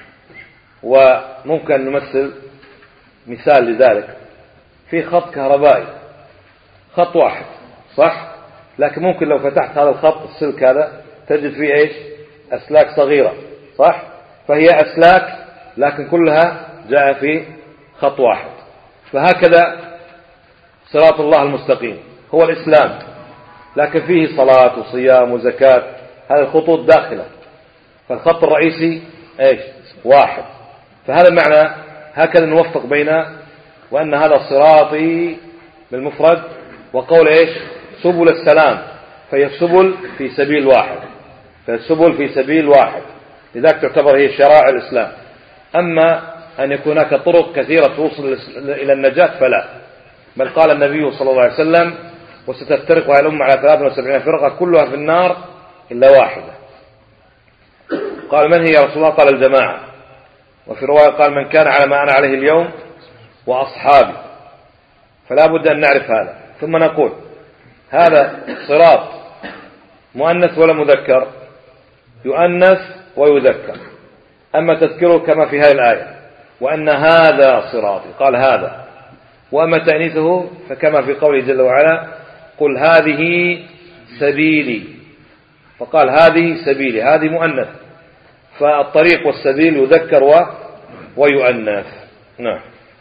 وممكن نمثل مثال لذلك في خط كهربائي، خط واحد صح، لكن ممكن لو فتحت هذا الخط السلك هذا تجد فيه ايش أسلاك صغيرة صح، فهي أسلاك لكن كلها جاء في خط واحد. فهكذا صراط الله المستقيم هو الإسلام، لكن فيه صلاة وصيام وزكاة، هذه الخطوط داخلة، فالخط الرئيسي ايش واحد. فهذا المعنى، هكذا نوفق بين وأن هذا صراطي بالمفرد وقول ايش سبل السلام، فهي السبل في سبيل واحد، لذلك تعتبر هي شرائع الإسلام. أما أن يكون هناك طرق كثيرة توصل إلى النجاة فلا، بل قال النبي صلى الله عليه وسلم وستفترق هذه الأمة على 73 فرقة كلها في النار إلا واحدة. قال من هي يا رسول الله؟ قال الجماعة. وفي رواية قال من كان على ما أنا عليه اليوم وأصحابي. فلا بد أن نعرف هذا. ثم نقول هذا صراط مؤنث ولا مذكر؟ يؤنث ويذكر. أما تذكره كما في هذه الآية وأن هذا صراطي، قال هذا. وأما تأنيثه فكما في قوله جل وعلا قل هذه سبيلي، فقال هذه سبيلي، هذه مؤنث، فالطريق والسبيل يذكر ويؤنث. نعم.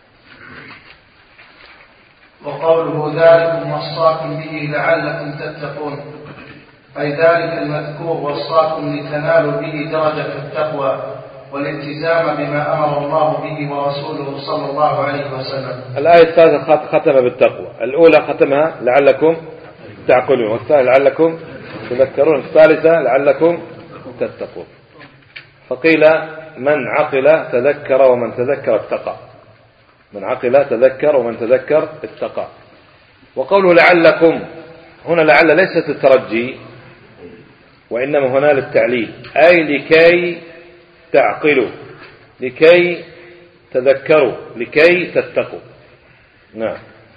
وقوله ذلكم وصاكم به لعلكم تتقون، أي ذلك المذكور وصاكم لتنالوا به درجة التقوى والالتزام بما أمر الله به ورسوله صلى الله عليه وسلم. الآية الثالثة ختم بالتقوى، الأولى ختمها لعلكم تعقلون، والثانية لعلكم تذكرون، الثالثة لعلكم تتقون. فقيل من عقل تذكر ومن تذكر اتقى، من عقل تذكر ومن تذكر اتقى. وقوله لعلكم هنا لعل ليست الترجي وإنما هنا للتعليل، أي لكي تعقلوا، لكي تذكروا، لكي تتقوا. نعم.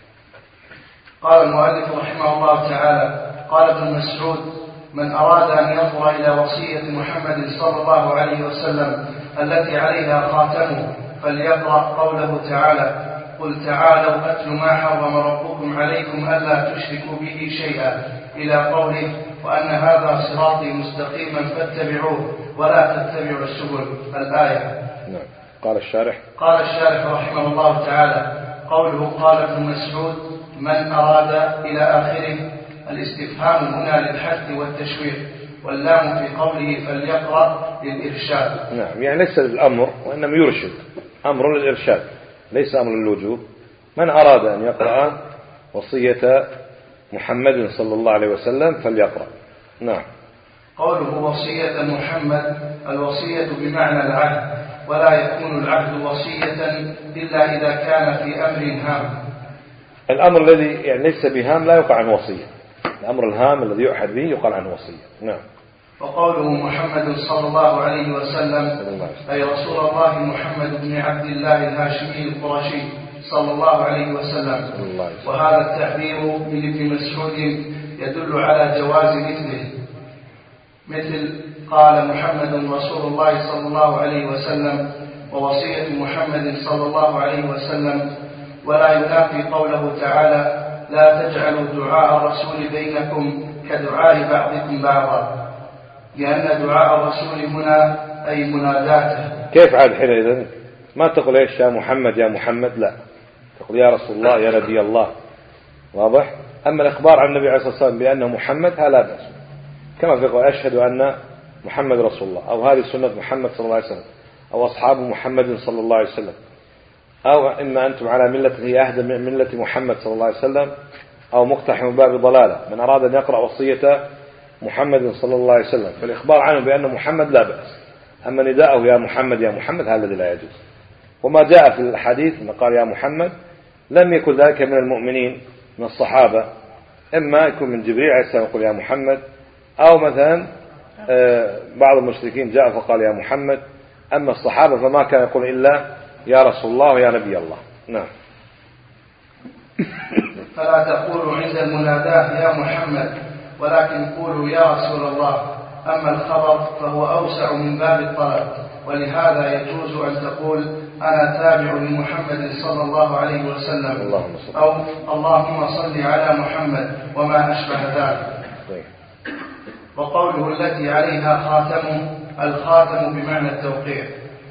قال المؤلف رحمه الله تعالى قال ابن مسعود من أراد أن ينظر إلى وصية محمد صلى الله عليه وسلم التي عليها خاتمه فليقرأ قوله تعالى قل تعالوا أتل ما حرم ربكم عليكم ألا تشركوا به شيئا إلى قوله وأن هذا صراطي مستقيما فاتبعوه ولا تتبعوا السبل الآية. نعم. قال الشارح رحمه الله تعالى قوله قال ابن مسعود من أراد إلى آخره الاستفهام هنا للحث والتشويق، واللام في قوله فليقرأ للإرشاد. نعم، يعني ليس للأمر وإنما يرشد، أمر للإرشاد ليس أمر للوجوب. من أراد أن يقرأ وصية محمد صلى الله عليه وسلم فليقرأ. نعم. قوله وصية محمد الوصية بمعنى العهد، ولا يكون العهد وصية إلا إذا كان في أمر هام. الأمر الذي يعني ليس بهام لا يقع عنه وصية، الأمر الهام الذي يؤحد به يقال عنه وصية. نعم. وقوله محمد صلى الله عليه وسلم أي رسول الله محمد بن عبد الله الهاشمي القرشي صلى الله عليه وسلم. وهذا التعبير من ابن مسعود يدل على جواز مثله، مثل قال محمد رسول الله صلى الله عليه وسلم ووصية محمد صلى الله عليه وسلم، ولا ينافي قوله تعالى لا تجعلوا دعاء الرسول بينكم كدعاء بعضكم بعضا، لأن دعاء الرسول هنا أي مناداته. كيف عاد حينئذ؟ ما تقول إيش يا محمد يا محمد، لا تقول يا رسول الله يا نبي الله، واضح؟ أما الإخبار عن النبي عليه الصلاة والسلام بأنه محمد هذا لا بأس، كما في قول أشهد أن محمد رسول الله، أو هذه سنة محمد صلى الله عليه وسلم، أو أصحاب محمد صلى الله عليه وسلم، أو إما أنتم على ملة هي أهدى من ملة محمد صلى الله عليه وسلم، أو مقتحم باب ضلالة. من أراد أن يقرأ وصية محمد صلى الله عليه وسلم فالإخبار عنه بأنه محمد لا بأس، أما نداءه يا محمد يا محمد هذا الذي لا يجوز. وما جاء في الحديث أن قال يا محمد لم يكن ذلك من المؤمنين من الصحابة، إما يكون من جبريل عليه السلام يقول يا محمد، أو مثلا بعض المشركين جاء فقال يا محمد. أما الصحابة فما كان يقول إلا يا رسول الله ويا نبي الله. نعم. فلا تقولوا عند المناداة يا محمد، ولكن قولوا يا رسول الله. أما الخبر فهو أوسع من باب الطلب، ولهذا يجوز أن تقول أنا تابع لمحمد صلى الله عليه وسلم، أو اللهم صل على محمد وما أشبه ذلك. وقوله التي عليها خاتم، الخاتم بمعنى التوقيع.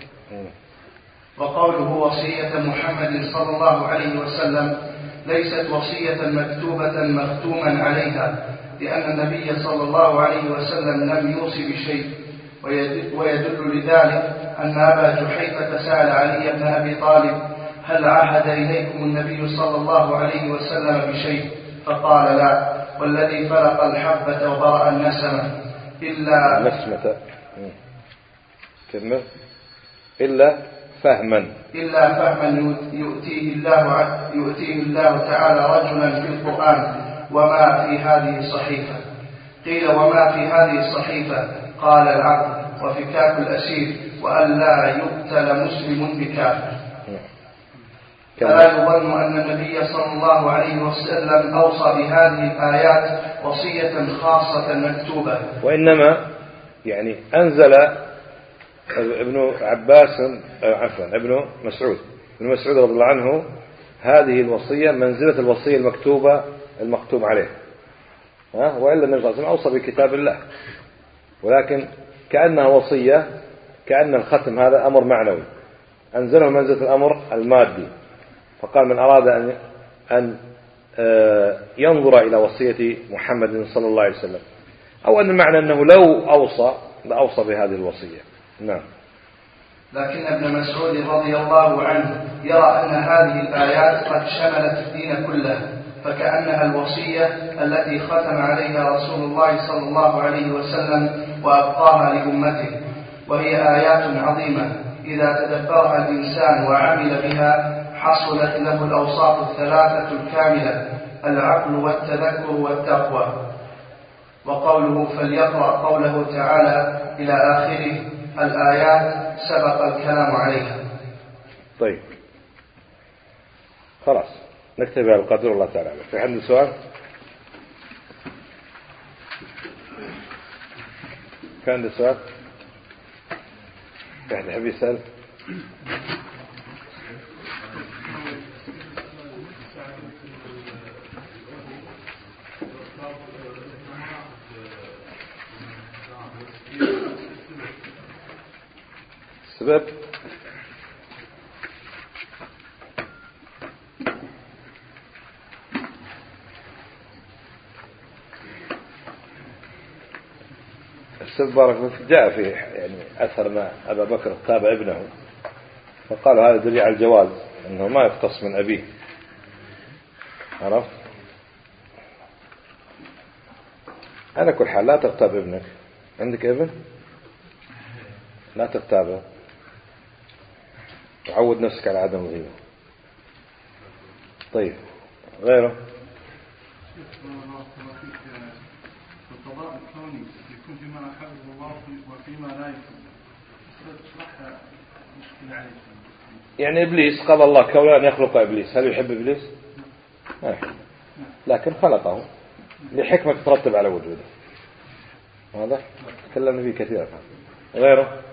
وقوله وصية محمد صلى الله عليه وسلم ليست وصية مكتوبة مختوما عليها، لأن النبي صلى الله عليه وسلم لم يوصي بشيء. ويدل لذلك أن أبا جحيفة سأل علي بن أبي طالب هل عهد إليكم النبي صلى الله عليه وسلم بشيء؟ فقال لا، والذي فلق الحبة وبرأ النسمة إلا فهما يؤتيه الله تعالى رجلا في القرآن وما في هذه الصحيفة. قيل وما في هذه الصحيفة؟ قال العقل وفكاك الأسير وأن لا يقتل مسلم بكافر. فلا يظن أن النبي صلى الله عليه وسلم أوصى بهذه الآيات وصية خاصة مكتوبة، وإنما يعني أنزل ابن عباس عفوا ابن مسعود رضي الله عنه هذه الوصية منزلة الوصية المكتوبة المختوم عليه، وإلا النبي صلى الله عليه وسلم أوصى بكتاب الله، ولكن كأنها وصية، كأن الختم هذا أمر معنوي أنزله منزلة الأمر المادي. فقال من أراد أن ينظر إلى وصية محمد صلى الله عليه وسلم، أو أن المعنى أنه لو أوصى لأوصى بهذه الوصية. نعم. لكن ابن مسعود رضي الله عنه يرى أن هذه الآيات قد شملت الدين كله، فكأنها الوصية التي ختم عليها رسول الله صلى الله عليه وسلم وأبقاها لأمته، وهي آيات عظيمة إذا تدبرها الإنسان وعمل بها حصلت له الأوصاف الثلاثة الكاملة: العقل والتذكر والتقوى. وقوله فليقرأ قوله تعالى إلى آخره الآيات سبق الكلام عليها. طيب خلاص نكتب على القدر الله تعالى. في عندي سؤال؟ كان عندي سؤال؟ في أحد يحب يسأل؟ السبب بارك الله فيك جاء في يعني أثر ما أبا بكر تابع ابنه فقالوا هذا دليل على الجواز أنه ما يقتص من أبيه. عرفت؟ على كل حال لا تغتاب ابنك. عندك ابن؟ لا تغتابه، وعود نفسك على عدم الغيبة. طيب غيره؟ القضاء الكوني يكون فيما أحبه الله وفيما لا يكون، تشرحها مشكلة عليك. يعني إبليس قضى الله كونه أن يخلق إبليس، هل يحب إبليس؟ ما يحب، لكن خلقه لحكمة تترتب على وجوده. هذا تكلمنا فيه كثيرا. غيره؟